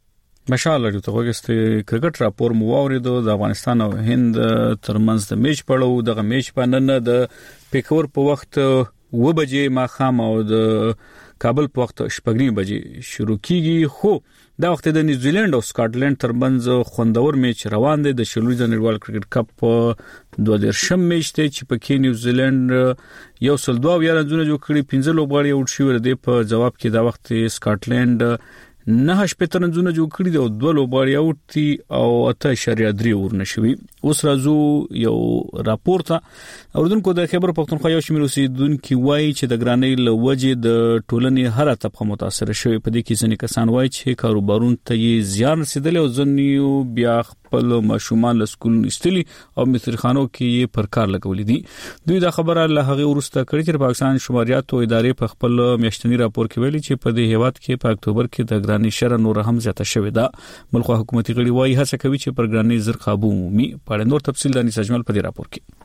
مشال لري ته وګسته کرکټ راپور مو اوریدو د افغانستان او هند ترمنځ د میچ پړاو دغه میچ په نن د پیکور په وخت و بجې ماخام او د کابل په وخت شپږ بجې شروع کیږي. خو دا وخت د نیوزیلند او سکاټلند ترمنځ خوندور میچ روان دی. د شلوي د نړیوال کرکټ کپ په دوه دیرشم میچ دی چې په کې نیوزیلند یو سل دوه یا رنځونه جوړ کړي پنځه لوبغاړي اوټ شوی دی. په جواب کې دا وخت سکاټلند نه شپته رنځونه جوړ کړي او دوه لوبغاړي اوټ دي او اته اشاریه درې ورنشوي. اوس راځو یو راپور ته. اوردونکو د خیبر پختونخوا یو شمېر اوسیدونکو وایي چې د ګرانۍ لوجې د ټولنې هر طبقه متاثر شوی. په دې کې ځینې کسان وایي چې کاروبارون ته یې زیان رسیدلی او ځینې بیا خپل ماشومان له سکول نستلی او مسترخانو کې یې پر کار لګولې دي. دوی دا خبره له هغه ورسته کړې چې پاکستان شماریات او ادارې په خپل میاشتنی راپور کې ویلي چې په دې هیواد کې په اکتوبر کې د ګرانۍ شره نور هم زیاته شوې ده. ملخوا حکومتي غړي وایي هڅه کوي چې پر ګرانۍ زر قابو مومي. په نور تفصیل د نساجمل په دې راپور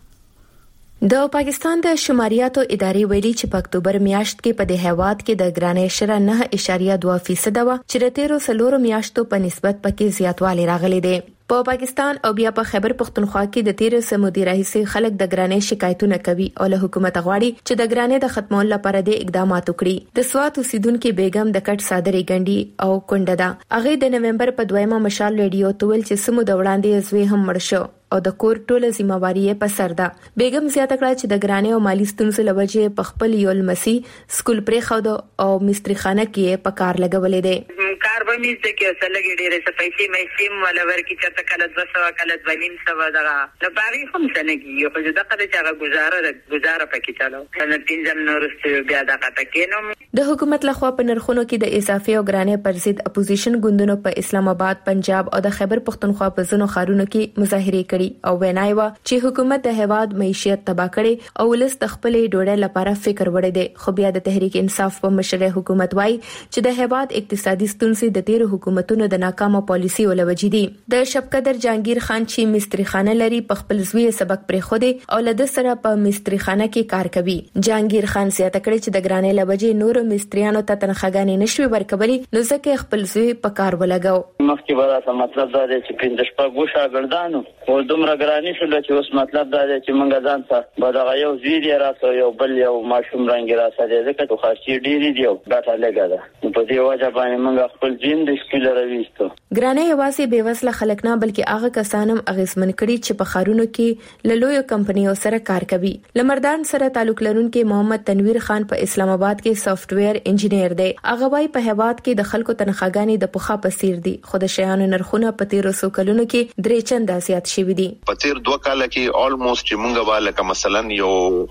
کې د پاکستان د شماریاتو ادارې ویلي چې په اکتوبر میاشت کې په دې هیواد کې د ګرانۍ شره نه اشاریه دوه فیصد و چې د تیرو سلورو میاشتو په نسبت پکې زیاتوالی راغلی دی. په پاکستان او بیا په خیبر پختونخوا کې د تیرو سمودي راهیسې خلک د ګرانۍ شکایتونه کوي او له حکومت غواړي چې د ګرانۍ د ختمولو لپاره د اقدامات وکړي. د سوات اوسیدونکو بیگم د کټ صادرې ګنډي او کونډه ده. هغه د نومبر په دویمه مشال ریډیو ته ویل چې سمو د وړاندې زوی هم مړ شو او د کور ټوله ذمہواری په سر ده. بیگم زیاته کړه چې د ګرانۍ او مالی ستونزو لوجه په خپل یو لمسي سکول پرې خو او مستری خانه کې په کار لګولې ده. کار به مې ځکه چې لګې ډېرې څه پیسې مې سیم ولا ورکی چې کله د وسو کله د ولیم سوا دغه نو باغی هم څنګه یو په دغه د چاغه گزاره گزاره پکې چالو کنه پینځم نورسته بیا دغه پکې نو د حکومت لخوا په نرخونو کې د اضافي او ګرانۍ پر ضد اپوزیشن ګوندونو په اسلام آباد، پنجاب او د خیبر پختونخوا په ځینو ښارونو کې مظاهره کړي او وینای و چې حکومت د هواد معیشت تباہ کړي او ولس د خپل ډوډۍ لپاره فکر وړي دي. خو بیا د تحریک انصاف په مشر حکومت وای چې د هواد اقتصادي ستونزې د تیر حکومتونو د ناکامه پالیسي ولوجې دي. د شپقدر جهانگیر خان چې مستری خانه لري په خپل زوی سبق پرې خو دي او لد سره په مستری خانه کې کار کوي. جهانگیر خان زیاته کړی چې د ګرانۍ لوجې نور مستریانو ته تنخواګانې نشوي ورکولي نو ځکه خپل زوی په کار ولګاو. مخکې وراته مطلب دا دی چې پنځه شپږ شاګردانو او دومره ګرانۍ شول چې اوس مطلب دا دی چې موږ ځان ته به دغه یو زوی دی راته یو بل یو ماشوم رنګ راته دی ځکه چې خاصي ډېرې دی او ګټه لګه ده. نو په دې وجه باندې موږ خپل ځین د سکول راويستو. ګرانۍ یوازې بېوسله خلک نه بلکې هغه کسان هم اغیزمن کړي چې په خارونو کې له لویو کمپنیو سره کار کوي. لمردان سره تعلق لرونکي محمد تنویر خان په اسلام آباد کې سافټ ویر انجینیر دی. هغه وايي په هواد کې د خلکو تنخواګانې د پوخا پسیر دي خو د شیانو نرخونه په تیرو سو کلونو کې درې چنده زیات شوي دي. په تیر دوه کال کې آلموست چې مونږ واله کوم مثلا یو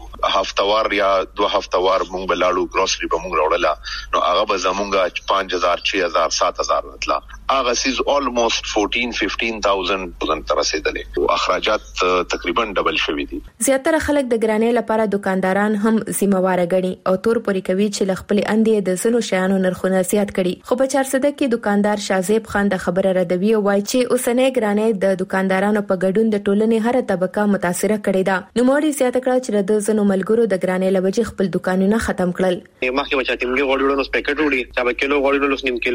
هفتوار یا دوه هفتوار مونږ بلاړو ګروسري به مونږ راوړل نو هغه به زمونږه پنځه هزار شش هزار سات هزار وتلا هغه سیز آلموست چودہ پندرہ هزار تر رسیدلې او اخراجات تقریبا ډبل شوي دي. زیاتره خلک د ګرانۍ لپاره دکانداران هم ذمہوار غني او تور پوري کوي چې خپل اندې د زنو شیانو نرخونه زیات کړي. خو په چارسده کې دکاندار شازیب خان د خبره ردوي او وایي چې اوسنۍ ګرانۍ د دکاندارانو په ګډون د ټولنې هر طبقه متاثر کړي ده. نو موري زیاته کړه چې د زنو ملګرو د ګرانۍ لوجې خپل دکانونه ختم کړل. مخکې بچا تیمګي غوړو نو سپیکټ وړي چې به کیلو غوړو نو نیم کیلو وړي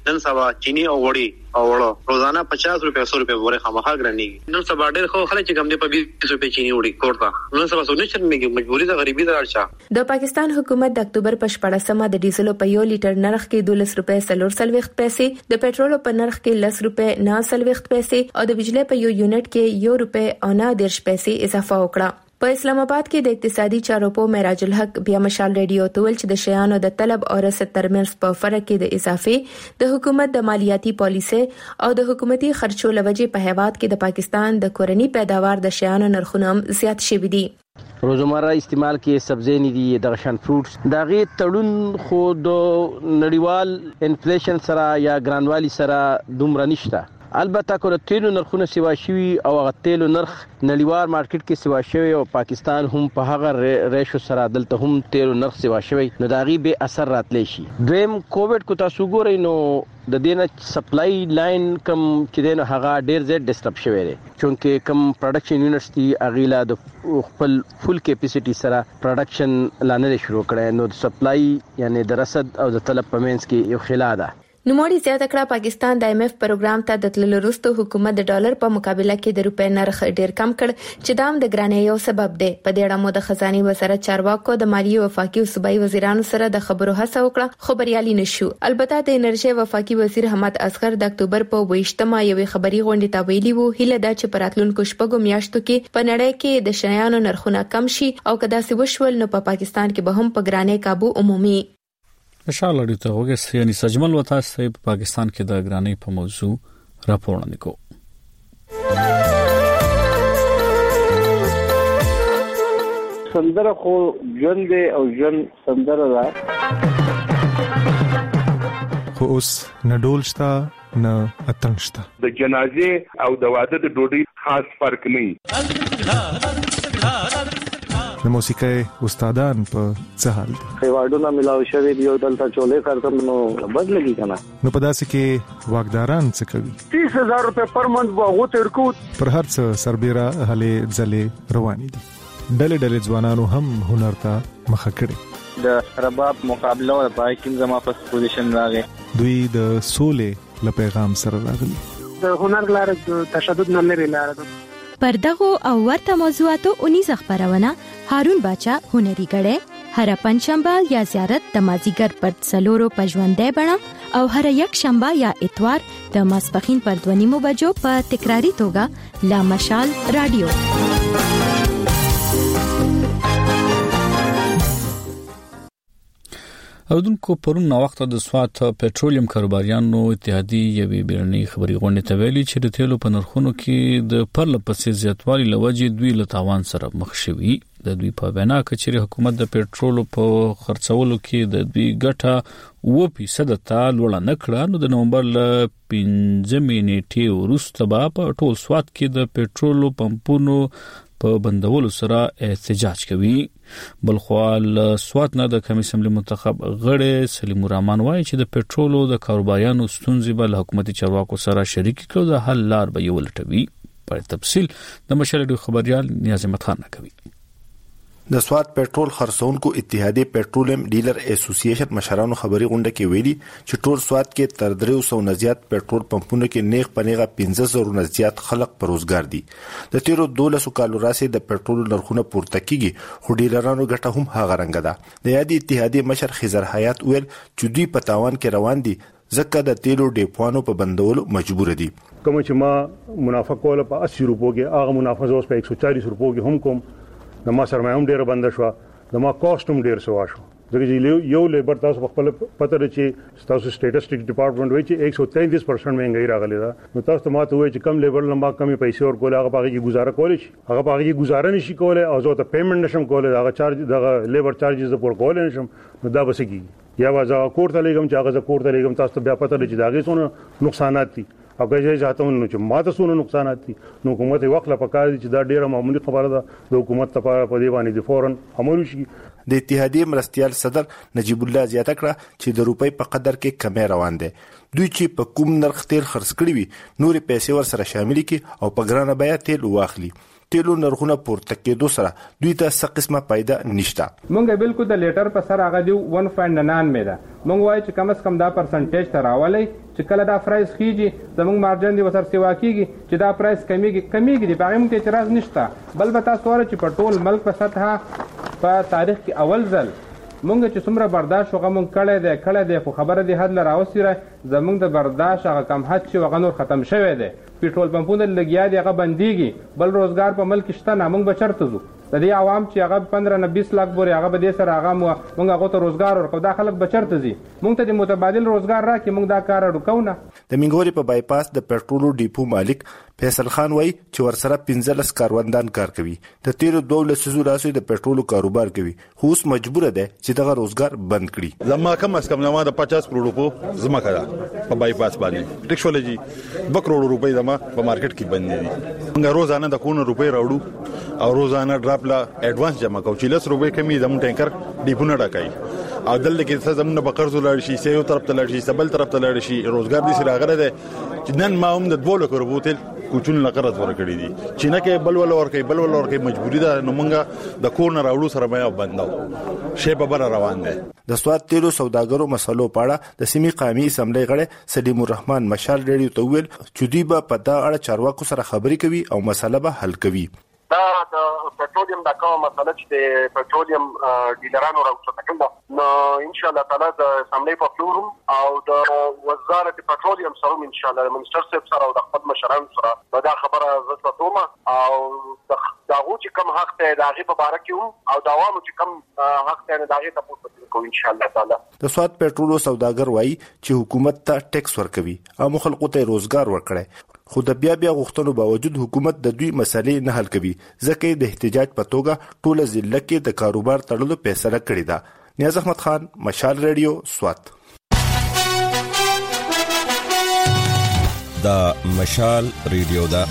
نن سبا چینی او وړي او وړو روزانه پچاس روپے سو روپے ورې خامخا ګرانیږي. نن سبا ډېر خو خلک چې کم دي په بیس روپے چینی وړي کوړه نن سبا سونه چرمېږي مجبوری د غریبي درچا. د پاکستان حکومت د اکتوبر په شپږمه د ډیزلو په یو لیټر نرخ کې دولس روپے سلور سلويخت پیسې، د پېټرولو په نرخ کې لس روپے نه سلويخت پیسې او د بجلی په یو یونټ کې یو روپے او نه دیرش پیسې اضافه وکړه. په اسلام آباد کې د اقتصادي چارو په معراج الحق بیا مشال ریډیو تول چې د شیانو د طلب او رسد ترمنځ په فرق کې د اضافه د حکومت د مالیاتي پالیسي او د حکومتي خرچو لوجې په هیواد کې د پاکستان د کورنی پیداوار د شیانو نرخونه زیات شوي دي. روزمره استعمال کې سبزی نه دي د غشن فروټس داغه تړون خو د نړیوال انفلیشن سره یا ګرانوالي سره دومره نشته. البته کوله تیلو نرخونه سیوا شوی او هغه تیلو نرخ نړیوال مارکیټ کې سیوا شوی او پاکستان هم په هغه ریشو سره دلته هم تیلو نرخ سیوا شوی نو داغي به اثر راتلی شي. دویم کووډ کو تاسو ګورئ نو د دینه سپلای لاین کم چې دینه هغه ډیر زیات ډیسټرب شوی دی چونکه کم پروډکشن یونټس دی اغیلا د خپل فل کیپاسټي سره پروډکشن لانه شروع کړي نو سپلای یعنی د رسد او د طلب په منځ کې یو خلا ده. نوموړي زیاته کړه پاکستان د ایم ایف پروګرام ته د تللو وروسته حکومت د ډالر په مقابله کې د روپې نرخ ډیر کم کړ چې دا هم د ګرانۍ یو سبب دی. په دې اړه مو د خزاني وزارت چارواکو د مالیې وفاقي او صوبایي وزیرانو سره د خبرو هڅه وکړه خو بریالي نشو. البته د انرژي وفاقي وزیر حمد اصغر د اکتوبر په ویشتمه یوې خبري غونډې ته ویلي وو هیله ده چې په راتلونکو شپږو میاشتو کې په نړۍ کې د شیانو نرخونه کم شي او کدا څه وشول نو په پاکستان کې به هم په ګرانۍ قابو عمومي. مشال اړیو ته وګورئ یعنی سجمل وتا سه په پاکستان کې د ګرانۍ په موضوع راپور نکو. سندره خو ژوند او ژوند سندره ده خو اوس نه ډول شتا نه اتڼ شتا. د جنازې او د واده د ډوډۍ خاص فرق نه. د موسیقۍ استادان په څه حال دي؟ خیواړونه ملاوي شوی دی او دلته چولې کارتم نو بدلږي کنه. نو په داسې کې واګداران څه کوي؟ تیس هزار روپے پر منټ واغو تر کو پر هر څه سربېره هلې ځلې روانې دي. ډلې ډلې ځوانانو هم هنر ته مخه کړي. د رباب مقابله او پای کې زما په پوزیشن راغی. دوی د سولې له پیغام سره راغلي. د هنر لاره تشدد نه لري لاره. پر دغه او ورته موضوعاتو اونیزه خبرونه هارون باچا هنري غړې هر پنځشنبه یا زیارت د مازیګر پر څلورو پژوندې بڼه او هر یک شنبه یا اتوار د ماسپخین پر دوه نیمو بجو په تکراری توګه لا مشال رادیو. اودونکو پرون نو وخت د سوات پټرولیم کاروباریانو اتحادیې یوې بیرنی خبري غونډې ته ویلي چې د تیلو په نرخونو کې د پرله پسې زیاتوالي لوجې دوی له تاوان سره مخ شوي. د دوی په وینا کې چې حکومت د پټرولو په خرڅولو کې د دوی ګټه و فیصد ته لوړه نکړه نو د نومبر ل پنځمې نیټې وروسته په ټول سوات کې د پټرولو پمپونو په بندولو سره احتجاج کوي. بلخوال سوات نه د کمیسیون اسمبلی منتخب غړي سلیم الرحمن وایي چې د پټرولو د کاروباریانو ستونزې به له حکومتي چارواکو سره شریک کړي د حل لار به یو لټوي. په تفصیل د مشرډو خبريال نیاز احمد خان کوي. د سوات پټرول خرڅونکو اتحادیې پټرولیم ډیلر اسوسییشن مشرانو خبري غونډه کې ویلي چې ټول سوات کې تر درې سوه نه زیات پټرول پمپونو کې نیغ پنیغه پنځه زره نه زیات خلک پر روزګار دي. د تیرو دولسو کالو راځي د پټرول نرخونه پورته کیږي خو ډیلرانو ګټه هم هغه رنګ ده. د یادې اتحادیې مشر خضر حیات ویل چې دوی په تاوان کې روان دي ځکه د تیلو ډیپوانو په بندولو مجبور دي. کوم چې ما منافع کوله په اسی روپو کې هغه منافع اوس په ایک سو چالیس روپو کې هم کوم د ما سرمایه هم ډیره بند شو د ما کاست هم ډیر سوا شو. ځکه چې یو لیبر تاسو په خپل پته لري چې تاسو سټیټسټیک ډپارټمنټ وایي چې ایک سو تینتیس پرسنټ مهنګي راغلی دا نو تاسو ته ماته وایي چې کم لیبر لمبا کمی پیسې ور کول هغه پاږي کې گزاره کول شي هغه پاږي کې گزاره نشي کولای او زه ته پیمنټ نشم کولای هغه چارج دغه لیبر چارجز پر کول نشم نو دا بس کیږي یا وځه کوړه لګم چې هغه کوړه لګم تاسو ته بیا پته لري چې داګه څونه نقصانات دي او که یې ځاته نو چې ماته څونه نقصانات دي نو حکومت وخت لا پکار دي چې دا ډیره معمولی خبره ده د حکومت لپاره په دی باندې د فورن عمل وشي. د اتحادیې مرستيال صدر نجیب الله زیاته کړه چې د روپۍ په قدر کې کمی روان دي. دوی چې په کوم نرخ تیل خرڅ کړی وي نور پیسې ور سره شامل کړي او په ګرانه بیا تیل واخلي. تیلو نرخونه پورته کېدو سره دوی ته څه قسمه پیدا نشته. مونږ بالکل د لیټر په سر هغه دی ون پوینټ ننانوے ده. مونږ وایو چې کم از کم دا پرسنټیج ته راولي چې کله دا پرایس کیږي زموږ مارجن دی وسر سیوا کیږي چې دا پرایس کمیږي کمیږي دی باغې موږ اعتراض نشته بل به تاسو ور چې په ټول ملک په سطح په تاریخ کې اول ځل مونږ چې څومره برداشت وغه مونږ کړی دی کړی دی خو خبره دی حد لر اوسیره زمونږ د برداشت هغه کم حد چې وغه نور ختم شوی دی پېټرول پمپونه لګیا دي هغه بنديږي بل روزګار په ملک شته نه مونږ به چرته ځو د دې عوام چې هغه پندرہ نه بیس لاک پورې هغه به دې سره هغه مونږ هغه ته روزګار ورکو دا خلک به چرته ځي مونږ ته د متبادل روزګار راکې مونږ دا کار وکړو نه د منګوري په بایپاس د پېټرولو ډیپو مالک فیصل خان وای چې ورسره پنځلس کاروندان کار کوي د تیر دوه لسیزو راځي د پېټرولو کاروبار کوي خو اوس مجبور ده چې دغه روزګار بند کړي لما کم از کم نو د پچاس کروڑ روپو زما کړه په بایپاس باندې ټیکسولوژي دو کروڑ روپۍ زما په مارکیټ کې بند دي موږ روزانه د کونه روپۍ راوړو او روزانه ډراپ لا ایڈوانس جمع کوو چې لس روپۍ کمی زمو ټینکر ډیپونه ډکای او دلته کې څه زمونه په قرض لاړ شي سیو طرف ته لاړ شي سبل طرف ته لاړ شي روزګار دي سره غره ده چې نن ما هم د بوله کوربوتل کوچون لقرض ورکړي دي چې نه کې بل ول ورکې بل ول ورکې مجبوری ده نو مونږه د کور نه راوړو سره بیا بنداو شی په بر روان دي د سواد تیلو سوداګرو مسلو پاړه د سیمې قومي اسمبلی غړي سلیم الرحمن مشال ریډیو ته ویل چې دوی به په دا اړه چارواکو سره خبرې کوي او مسله به حل کوي دا د پټرولیم د کومه مسله چې د پټرولیم ډیلرانو راوځي نو ان شاء الله تعالی د اسمبلی په فلورم او د وزارت پټرولیم سره ان شاء الله د منسټر صاحب سره او د خپل مشران سره دا خبره زړه تومه او دا غو چې کوم حق ته د هغه په اړه کې او د عوامو چې کوم حق ته د هغه تاسو کو ان شاء الله تعالی د سواد پټرولو سوداګر وایي چې حکومت ته ټیکس ورکوي او خلکو ته روزګار ورکړي خو د بیا بیا غوښتنو باوجود حکومت د دوی مسلې نه حل کوي ځکه د احتجاج په توګه ټول ضلع کې د کاروبار تړلو فیصله کړې ده نیاز احمد خان مشال ریډیو سوات دا مشال ریډیو دا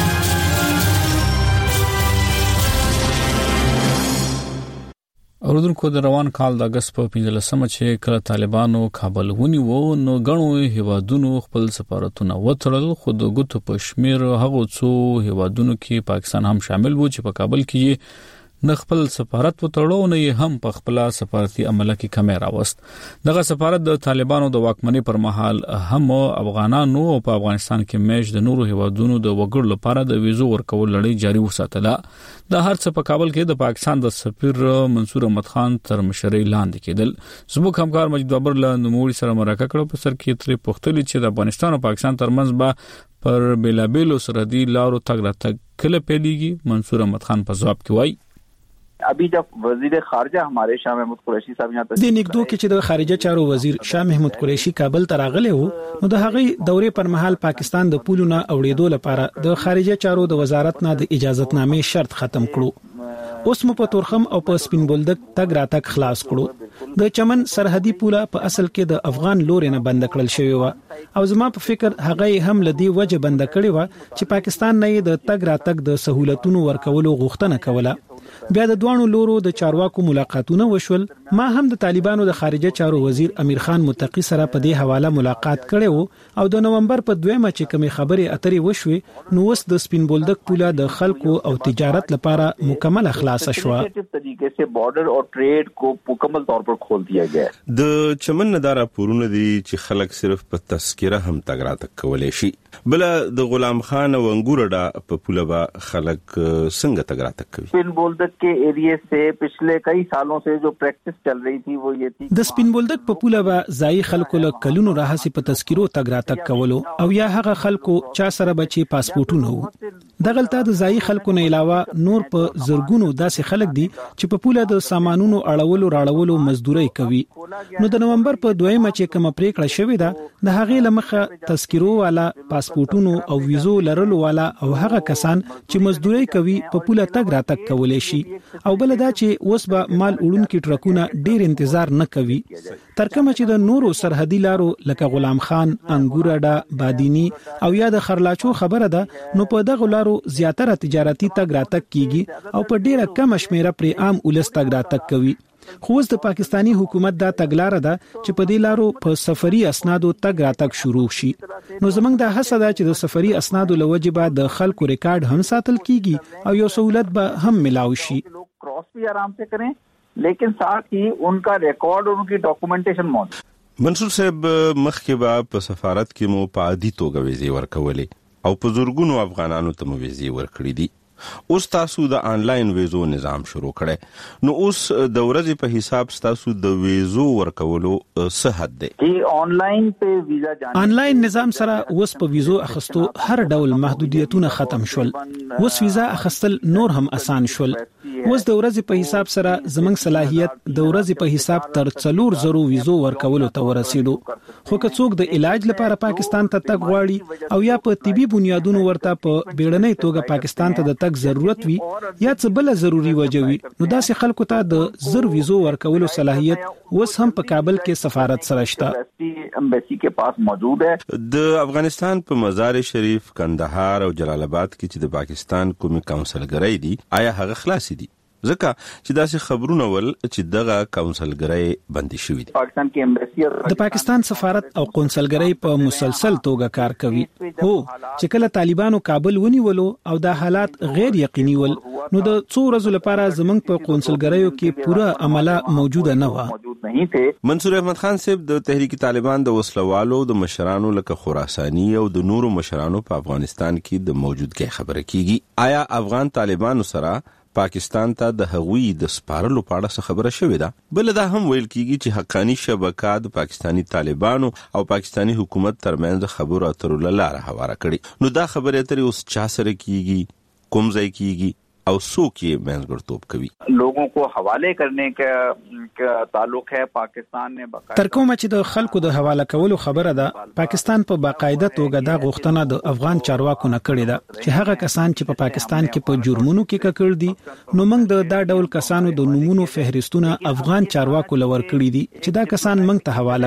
اوردونکو د روان کال د اگست په پنځلسمه چې کله طالبانو کابل ونیو نو غنو هیوادونو خپل سفارتونه وتړل خو د ګوتو په شمیر هغه څو هیوادونو کې پاکستان هم شامل وو چې په کابل کې نه خپل سفارت وتړو نه هم په خپل سفارتي عمله کې کمی راوست دغه سفارت د طالبانو د واکمنۍ پر مهال هم افغانانو او په افغانستان کې مېش د نورو هیوادونو د وګړو لپاره د ویزو ورکول لړۍ جاري وساتله د هر څه په کابل کې د پاکستان د سفیر منصور احمد خان تر مشرۍ لاندې کېدل زموږ همکار مجید بابر له نوموړي سره مرکه کړو په سر کې ترې پوښتنه چې د افغانستان او پاکستان ترمنځ به پر بیلابیلو سرحدي لارو تګ راتګ کله پیلېږي منصور احمد خان په جواب کې وایي ابھی جب وزیر خارجہ ہمارے شاہ محمود قریشی صاحب یہاں د نګدو کې چې د خارجه چارو وزیر شاه محمود قریشی کابل ته راغلی وو نو د هغې دورې پر مهال پاکستان د پولونو اوړېدو لپاره د خارجه چارو د وزارت نه د اجازهتنامې شرط ختم کړو اوس مو په تورخم او په سپین بولدک تګ راتګ خلاص کړو د چمن سرحدي پوله په اصل کې د افغان لوري نه بند کړل شوی و او زما په فکر هغه هم لدی وجه بند کړی و چې پاکستان نه د تګ راتګ د سہولتونو ورکولو غوښتنه کوله بیا د دوانو لورو د چارواکو ملاقاتونه وشول ما هم د طالبانو د خارجه چارو وزیر امیر خان متقی سره په دې حواله ملاقات کړو او د نومبر په دویمه چې کومه خبره اترې وشوي نو وس د سپین بولدک پوله د خلکو او تجارت لپاره مکمل خلاص شو طریقې سے بارډر او ټریډ کو مکمل طور پر کھول دیا گیا د چمن نداره پورونه دي چې خلک صرف په تذکره هم تګ راتګ کولای شي بل د غلام خان او انګورډا په پوله با خلک څنګه تګ راتګ کوي سپین بولدک के एरिया से पिछले कई सालों से जो प्रैक्टिस चल रही थी वो ये थी د سپین بولدک په پوله با ځای خلکو له کلونو راهسي په تذکرو تګ راتګ کولو او یا هغه خلکو چا سره بچي پاسپورتونه وو دغلطه د ځای خلکو نه علاوه نور په زرګونو داسې خلک دي چې په پوله د سامانونو اړولو راړولو مزدوري کوي نو د نومبر په دویمه چې کوم پریکړه شوې ده د هغې لمخه تذکرو والا پاسپورتونو او ویزو لرلو والا او هغه کسان چې مزدوري کوي په پوله تګ راتګ کولای شي او بل دا چې اوس به مال وړونکي ټرکونه ډیر انتظار نه کوي ترکمه چې د نورو سرحدي لارو لکه غلام خان انګورډا بادینی او یا د خرلاچو خبره ده نو په دغه لارو زیاتره تجارتي تګ راتګ کیږي او په ډیره کم شمیره پر عام ولس تګ راتګ کوي خو د پاکستانی حکومت دا تګلار ده چې په دې لارو په سفري اسنادو تګ راتګ شروع شي نو زمنګ دا هڅه ده چې د سفري اسنادو لوجبه د خلکو ریکارډ هم ساتل کیږي او یو سہولت به هم ملاوي شي क्रॉस भी आराम से करें लेकिन साथ ही उनका रिकॉर्ड और उनकी डॉक्यूमेंटेशन मौजूद منصور صاحب مخکې به په سفارت کې مو په عادي توګه ویزې ورکولې او په زورګونو افغانانو ته مو ویزې ورکړې دي. اوس تاسو د انلاین ویزو نظام شروع کړی، نو اوس د ورځې په حساب تاسو د ویزو ورکولو څه حد دی؟ چې انلاین په ویزا جان انلاین نظام سره اوس په ویزو اخستو هر ډول محدودیتونه ختم شول. اوس ویزا اخستل نور هم آسان شول. اوس د ورځې په حساب سره زمنګ صلاحیت د ورځې په حساب تر څلور زرو ویزو ورکولو ته ورسېدو. خو که څوک د علاج لپاره پاکستان ته تګ غواړي او یا په طبي بنیادونو ورته په بیړنۍ توګه پاکستان ته د تګ ضرورت وي یا څه بل ضروری وجه وي، نو داسې خلکو ته د زر ویزو ورکولو صلاحیت اوس هم په کابل کې سفارت سره شته. امبیسی کې پاس موجود ہے. د افغانستان په مزار شریف، کندهار او جلال آباد کې چې د پاکستان کومي کونسلګرۍ دي، آیا هغه خلاص دي؟ ځکه چې داسې خبرونه ول چې دغه کونسلګرۍ بندي شوې دي. پاکستان کې امبیسی د پاکستان سفارت او کونسلګرۍ په مسلسل توګه کار کوي. هو چې کله طالبانو کابل ونیولو او دا حالات غیر یقیني ول، نو د څو ورځې لپاره زمنګ په کونسلګریو کې پوره عمله موجوده نه و. منصور احمد خان صاحب د تحریک طالبان د وسلوالو د مشرانو لکه خراساني او د نورو مشرانو په افغانستان کې د موجودګۍ خبره کیږي. آیا افغان طالبانو سره پاکستان ته د هغوی د سپارلو په اړه خبره شوې ده؟ بل دا هم ویل کیږي چې حقانی شبکه د پاکستانی طالبانو او پاکستانی حکومت ترمنځ خبرو اترو لاره هواره کړي. نو دا خبره اترې اوس چا سره کیږي، کوم ځای کیږي او څوک یې منځګړتوب کوي؟ لوگوں کو حوالے کرنے کا تعلق ہے. پاکستان نے تر کومه چې د خلکو د حواله کولو خبره ده، پاکستان په باقاعده توګه دا غوښتنه د افغان چارواکو نه کړې ده چې هغه کسان چې په پاکستان کې په جرمونو کې ککړ دي، نو موږ د دا ډول کسانو د نومونو فهرستونه افغان چارواکو لور کړی دي چې دا کسان موږ ته حواله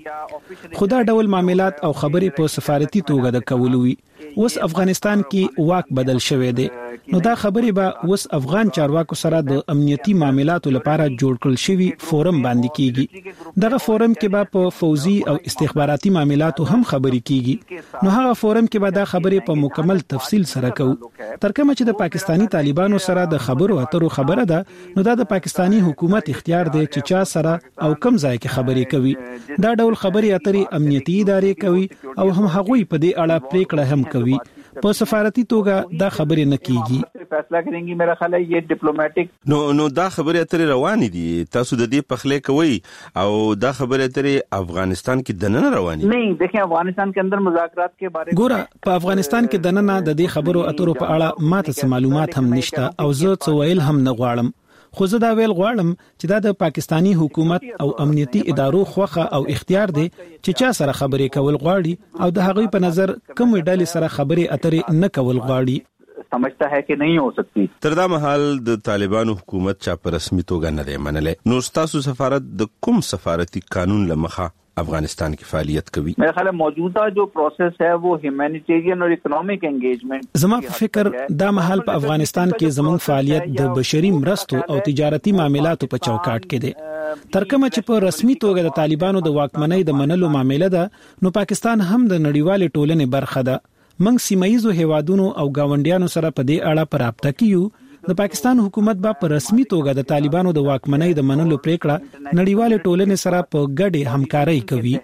کړي. خو دا ډول معاملات او خبرې په سفارتي توګه د کولو وي. اوس افغانستان کې واک بدل شوی دی، نو دا خبرې به اوس افغان چارواکو سره د امنیتي معاملاتو لپاره جوړ کړل شوی فورم باندې کیږي. دغه فورم کې به په فوزي او استخباراتي معاملاتو هم خبرې کیږي. نو هغه فورم کې به دا خبرې په مکمل تفصیل سره کوو. تر کومه چې د پاکستانی طالبانو سره د خبرو اترو خبره ده، نو دا د پاکستانی حکومت اختیار دی چې چا سره او کم ځای کې خبرې کوي. دا ډول خبرې اترې امنیتي ادارې کوي او هم هغوی په دې اړه پریکړه هم کوي. په سفارتي توګه دا خبرې نه کیږي. فیصله کړي میرا خیال ہے یہ ډیپلوماټک نو نو دا خبرې اترې روانې دي. تاسو د دې پخلې کوي او دا خبرې اترې افغانستان کې دننه روانې نه؟ دیکھیں افغانستان کې اندر مذاکرات کې باره ګوره په افغانستان کې دننه د دې خبرو اترو په اړه ماته څه معلومات هم نشته او زه څه ویل هم نه غواړم. خو زه دا ویل غواړم چې دا د پاکستانی حکومت او امنیتي ادارو خوخه او اختیار دی چې چا سره خبرې کول غواړي او د هغوی په نظر کوم ډلې سره خبرې اترې نه کول غواړي. سمجھتا ہے کہ نہیں ہو سکتی. تر دا مهال د طالبانو حکومت چا په رسمي توګه نه دی منلې. نو تاسو سفارت د کوم سفارتي قانون لمخه افغانستان کی فعالیت کوي؟ میرا خیال ہے موجودہ جو پروسیس ہے وہ ہیومینیٹیرین اور اکنامک انگیجمنٹ. زما په فکر دا مهال په افغانستان کې زموږ فعالیت د بشري مرستو او تجارتي معاملاتو په چوکاټ کې دی. تر کومه چې په رسمي توګه د طالبانو د واکمنۍ د منلو معاملې ده، نو پاکستان هم د نړیوال ټولنې برخه ده. موږ سیمایي هیوادونو او گاونډیانو سره په دې اړه پر رابطه کیو. د پاکستان حکومت به په رسمي توګه د طالبانو د واکمنۍ د منلو پریکړه نړیوال ټولنې سره په ګډه همکاري کوي.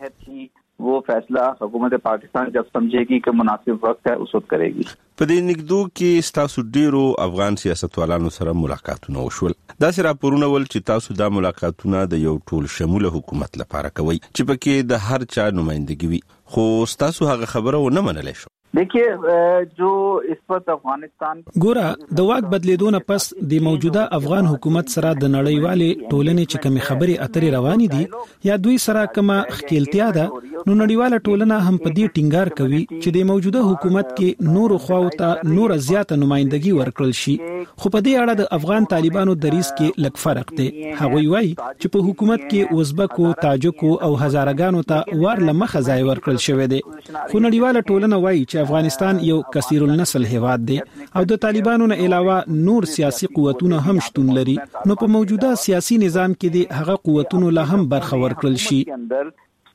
وہ فیصلہ حکومت پاکستان جب سمجھے گی کہ مناسب وقت ہے اس وقت کرے گی. په دې نګدو کې تاسو ډیرو افغان سیاستوالانو سره ملاقاتونه وشول. دا سره راپورونه ول چې تاسو دا ملاقاتونه د یو ټول شموله حکومت لپاره کوي چې پکې د هر چا نمائندګي وي. خو تاسو هغه خبره ونه منلې شو. دیکھیے جو اس وقت افغانستان ګوره د واک بدلیدو نه پس د موجوده افغان حکومت سره د نړیوالې ټولنې چې کوم خبرې اترې روانې دي یا دوی سره کوم خکېلتیا ده، نو نړیواله ټولنه هم په دې ټینګار کوي چې د موجوده حکومت کې نور خواو ته نور زیاته نمائندګي ورکړل شي. خو په دې اړه د افغان طالبانو دریس کې لږ فرق دی. هغوی وایي چې په حکومت کې ازبکو، تاجکو او هزارګانو ته ور لمخه ځای ورکړل شوی دی. خو نړیواله ټولنه وایي چې افغانستان یو کثیر النسل هیواد دی او د طالبانو نه علاوه نور سیاسي قوتونه هم شتون لري. نو په موجوده سیاسي نظام کې د هغه قوتونو له هم برخه ورکړل شي.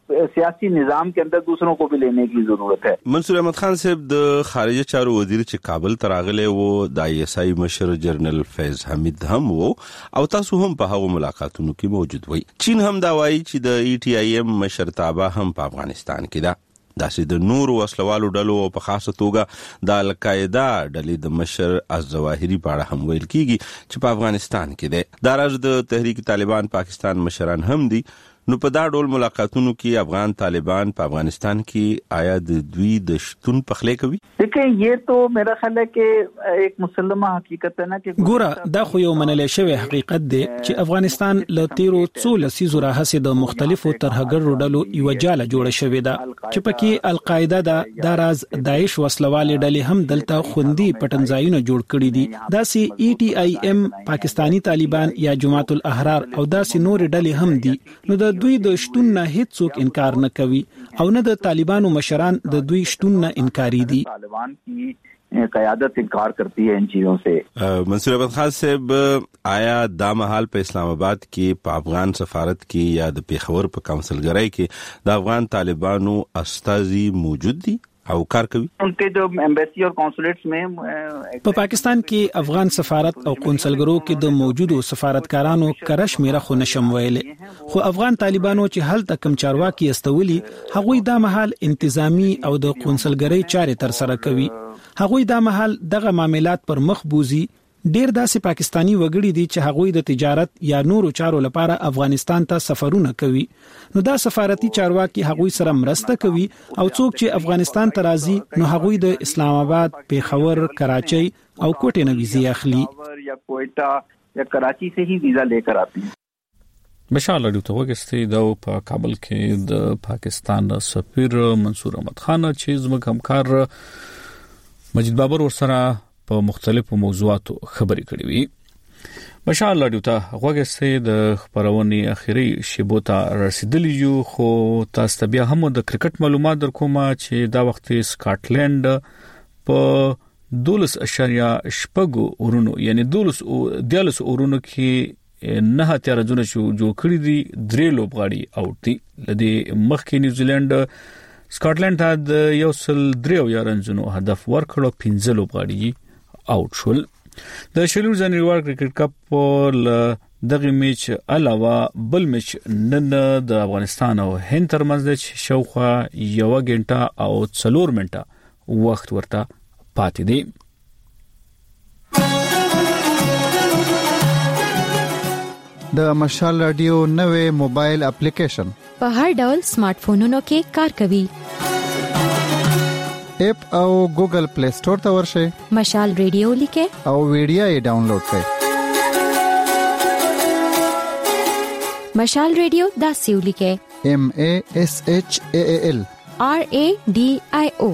सियासी निज़ाम के अंदर दूसरों को भी लेने की जरूरत है। मंसूर अहमद खान साहब द खारिज चारो वजीर چې کابل تراغله وو د آی ایس آی مشر جنرال فیض حمید هم وو او تاسو هم په هغه ملاقاتونو کې موجود وئ. چین هم دا وایي چې د ای ټی آی ایم مشرتابه هم په افغانستان کې ده. داسې د نور وسلوالو ډلو او په خاصه توګه د القاعده ډلې د مشر الظواهری په اړه هم ویل کیږي چې په افغانستان کې ده. دا راز د تحریک طالبان پاکستان مشران هم دي. نو په دا ډول ملاقاتونو کې افغان طالبان په افغانستان کې آیا د دوی د شتون پخلی کوي؟ دیکھیں یہ تو میرا خیال ہے کہ ایک مسلمه حقیقت ہے نا کہ ګوره دا خو یو منل شوی حقیقت دی چې افغانستان له تیرو څو لسیزو راهسي د مختلفو ترهګر ډلو یو جاله جوړه شوې ده چې پکې القاعده ده د راز داعش وسلوالې ډلې هم دلته خوندي پټنځایونه جوړ کړي دي. داسې ای ټی آی ایم پاکستانی طالبان یا جماعت الاحرار او داسې نور ډلې هم دي. نو د دوی د شتون نه هیڅ څوک انکار نه کوي او نه د طالبانو مشران د دوی شتون نه انکاری دي. طالبان کی قیادت انکار کرتی ہے ان چیزوں سے. منصور احمد خان صاحب آیا دا مهال په اسلام آباد کې په افغان سفارت کې یا د پیښور په کونسلګرۍ کې د افغان طالبانو استازي موجود دي او کار کوي؟ ان کے جو ایمبیسی اور کونسولیٹس میں په پاکستان کې افغان سفارت او کونسلګرو کې د موجودو سفارتکارانو کرش میرا خو نشم ویلې، خو افغان طالبانو چې هلته کم چارواکي استولي هغوی دا مهال انتظامی او د کونسلګرۍ چارې تر سره کوي. هغوی دا مهال دغه معاملات پر مخ بوزي. ډیر داسې پاکستانی وګړي دي چې هغوی د تجارت یا نورو چارو لپاره افغانستان ته سفرونه کوي. نو دا سفارتي چارواکي هغوی سره مرسته کوي او څوک چې افغانستان ته راځي نو هغوی د اسلام آباد، پیښور، کراچۍ او کوټې نه ویزې اخلي یا کوئټه یا کراچۍ سے ہی ویزا لے کر آتی ہیں. بشار لډو ته وګستې دا په کابل کې د پاکستان سفیر منصور احمد خان چې زموږ همکار مجید بابر ورسره په مختلفو موضوعاتو خبرې کړې وي. بشار لډو ته وګستې د خبرونې اخیری شیبو ته رسیدلی یو، خو تاسو ته بیا هم د کرکټ معلومات درکوم چې دا وخت سکاټلند په دولس اشاریه شپږ اورونو یعنی دولس دیالس اورونو کې نه هتیار ځونه جوړ کړی دي. درې لوبغاړي اوټ دي. لدی مخکې نیوزیلند سکاټلند ته د یو سل درې یا رنځونو هدف ورکړو، پنځه لوبغاړي اوټ شول. د شلور جنوري کرکټ کپ ل دغه میچ علاوه بل میچ نن د افغانستان او هند ترمنځ د شوخه یو غنټه او څلور منټه وخت ورته پاتې دی. د مشال رادیو نوې موبایل اپلیکیشن په هر ډول سمارټ فونونو کې کار کوي. اپ او ګوګل پلی سٹور ته ورشئ، مشال ریډیو لیکه او ویډیو یې ډاونلوډ کړئ. مشال ریډیو دا سیو لیکه ایم ا اس ایچ ا ال آر ا ډی آی او.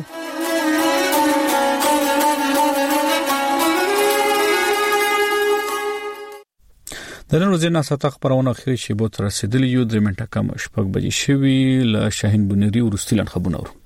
د نن ورځې نه ساته خبرونه اخیری شیبو تر رسیدلی یو درې منټه کم شپږ بجې شوي. ل شاهین بنيري ورستي لن خبرونه ورو.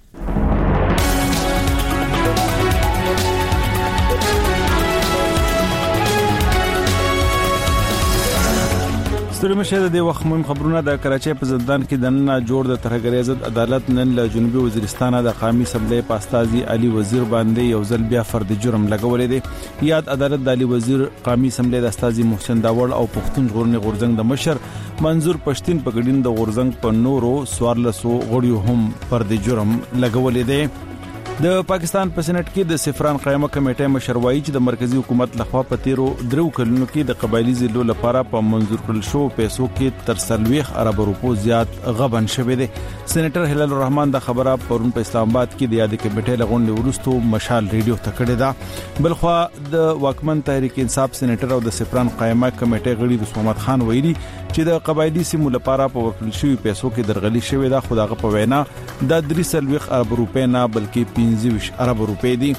ستړي مشه د وخت مهم خبرونه د کراچۍ په زندان کې د نن جوړ د ترهګرۍ ضد عدالت نن له جنوبي وزیرستان د قومي اسمبلی پاستازي علي وزیر باندې یو ځل بیا فرد جرم لګولې دي. یاد عدالت د علي وزیر قومي اسمبلی د استازي محسن داوړ او پښتون ژغورنې غورځنګ د مشر منظور پښتين په ګډین د غورځنګ په نورو سوارلسو غړیو هم فرد جرم لګولې دي. د پاکستان په سېنات کې د سفران قائمه کمیټه مشروعي چې د مرکزی حکومت لخوا په تیرو درو کلونو کې د قبایلی ضلعو لپاره په منظور کړل شو پیسو کې تر سلويخ ارب روپو زیات غبن شوه دي. سېنیټر هلال الرحمن د خبره پرون په اسلام آباد کې د یاد کمیټې لغونډې ورستو مشال ریډیو ته کړې ده. بلخوا د واکمن تحریک انصاف سېنیټر او د سفران قائمه کمیټې غړي رسول محمد خان ویلي چې د قبایلی سیمو لپاره په ورکړل شوی پیسو کې درغلي شوې ده، خو دغه په وینا د درې سلويخ ارب روپې نه بلکې پنځه ویشت ارب روپې دي.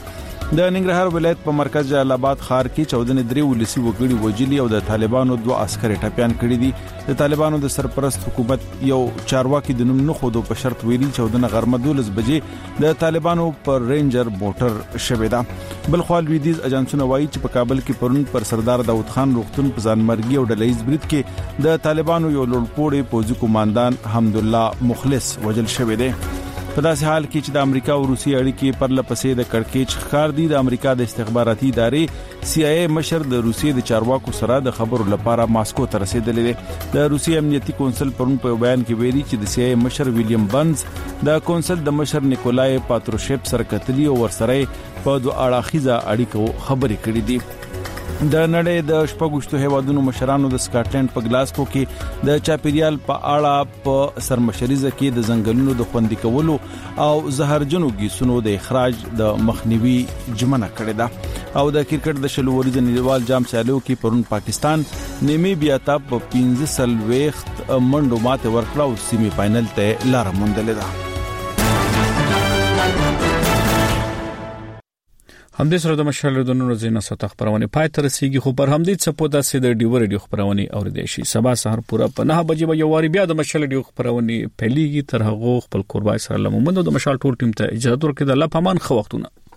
د ننګرهار ولایت په مرکز جلال آباد ښار کې چودنې درې ولسی وګړي وجلي او د طالبانو دوه عسكر ټپيان کړي دي د طالبانو د سرپرست حکومت یو چارواکي د نوم نه خودو په شرط ویلي چودنه غرمه دولس بجې د طالبانو پر رینجر موټر شوې ده. بل خو لویدیز اجانسونه وایي چې په کابل کې پرون پر سردار داوود خان روغتون په ځانمرګي او ډلهیز برید کې د طالبانو یو لوړپوړی پوځي کمانډان حمدالله مخلص وجل شوی دی. په داسې حال کې چې د امریکا او روسیې اړیکې پر لپسې د کړکېچ ښکار دي د امریکا د استخباراتي ادارې سی آی ای مشر د روسیې د چارواکو سره د خبرو لپاره ماسکو ته رسیدلی دی. د روسیې امنیتي کونسل پرون په بیان کې ویلي چې د سی آی ای مشر ویلیام بنز د کونسل د مشر نیکولای پاتروشیف سره کتلی او ورسره په دوه اړخیزه اړیکو خبرې کړې دي. د نړۍ د شپږشتو هیوادونو مشرانو د سکاټلند په ګلاسکو کې د چاپیریال په اړه په سرمشریزه کې د ځنګلونو د خوندي کولو او زهرجنو ګیسونو د اخراج د مخنیوي ژمنه کړې ده. او د کرکټ د شلو ورځې نړیوال جام سیالیو کې پرون پاکستان نیمیبیا ته په پنځه سلويخت منډو ماته ورکړه او سیمي فائنل ته لار موندلې ده. همدې سره د مشال ردونو زینا ستا خبرونه پای تر رسیدي خو پر همدې څه پودا سي د ډیو ریډیو خبرونه اوریدئ شي. سبا سحر پورا په نه بجې به یو واری بیا د مشال ډیو خبرونه پهليږي تر هغه خپل قربای سره لمومند د مشال ټول ټیم ته اجازه ورکړه. د الله پامان خو وختونه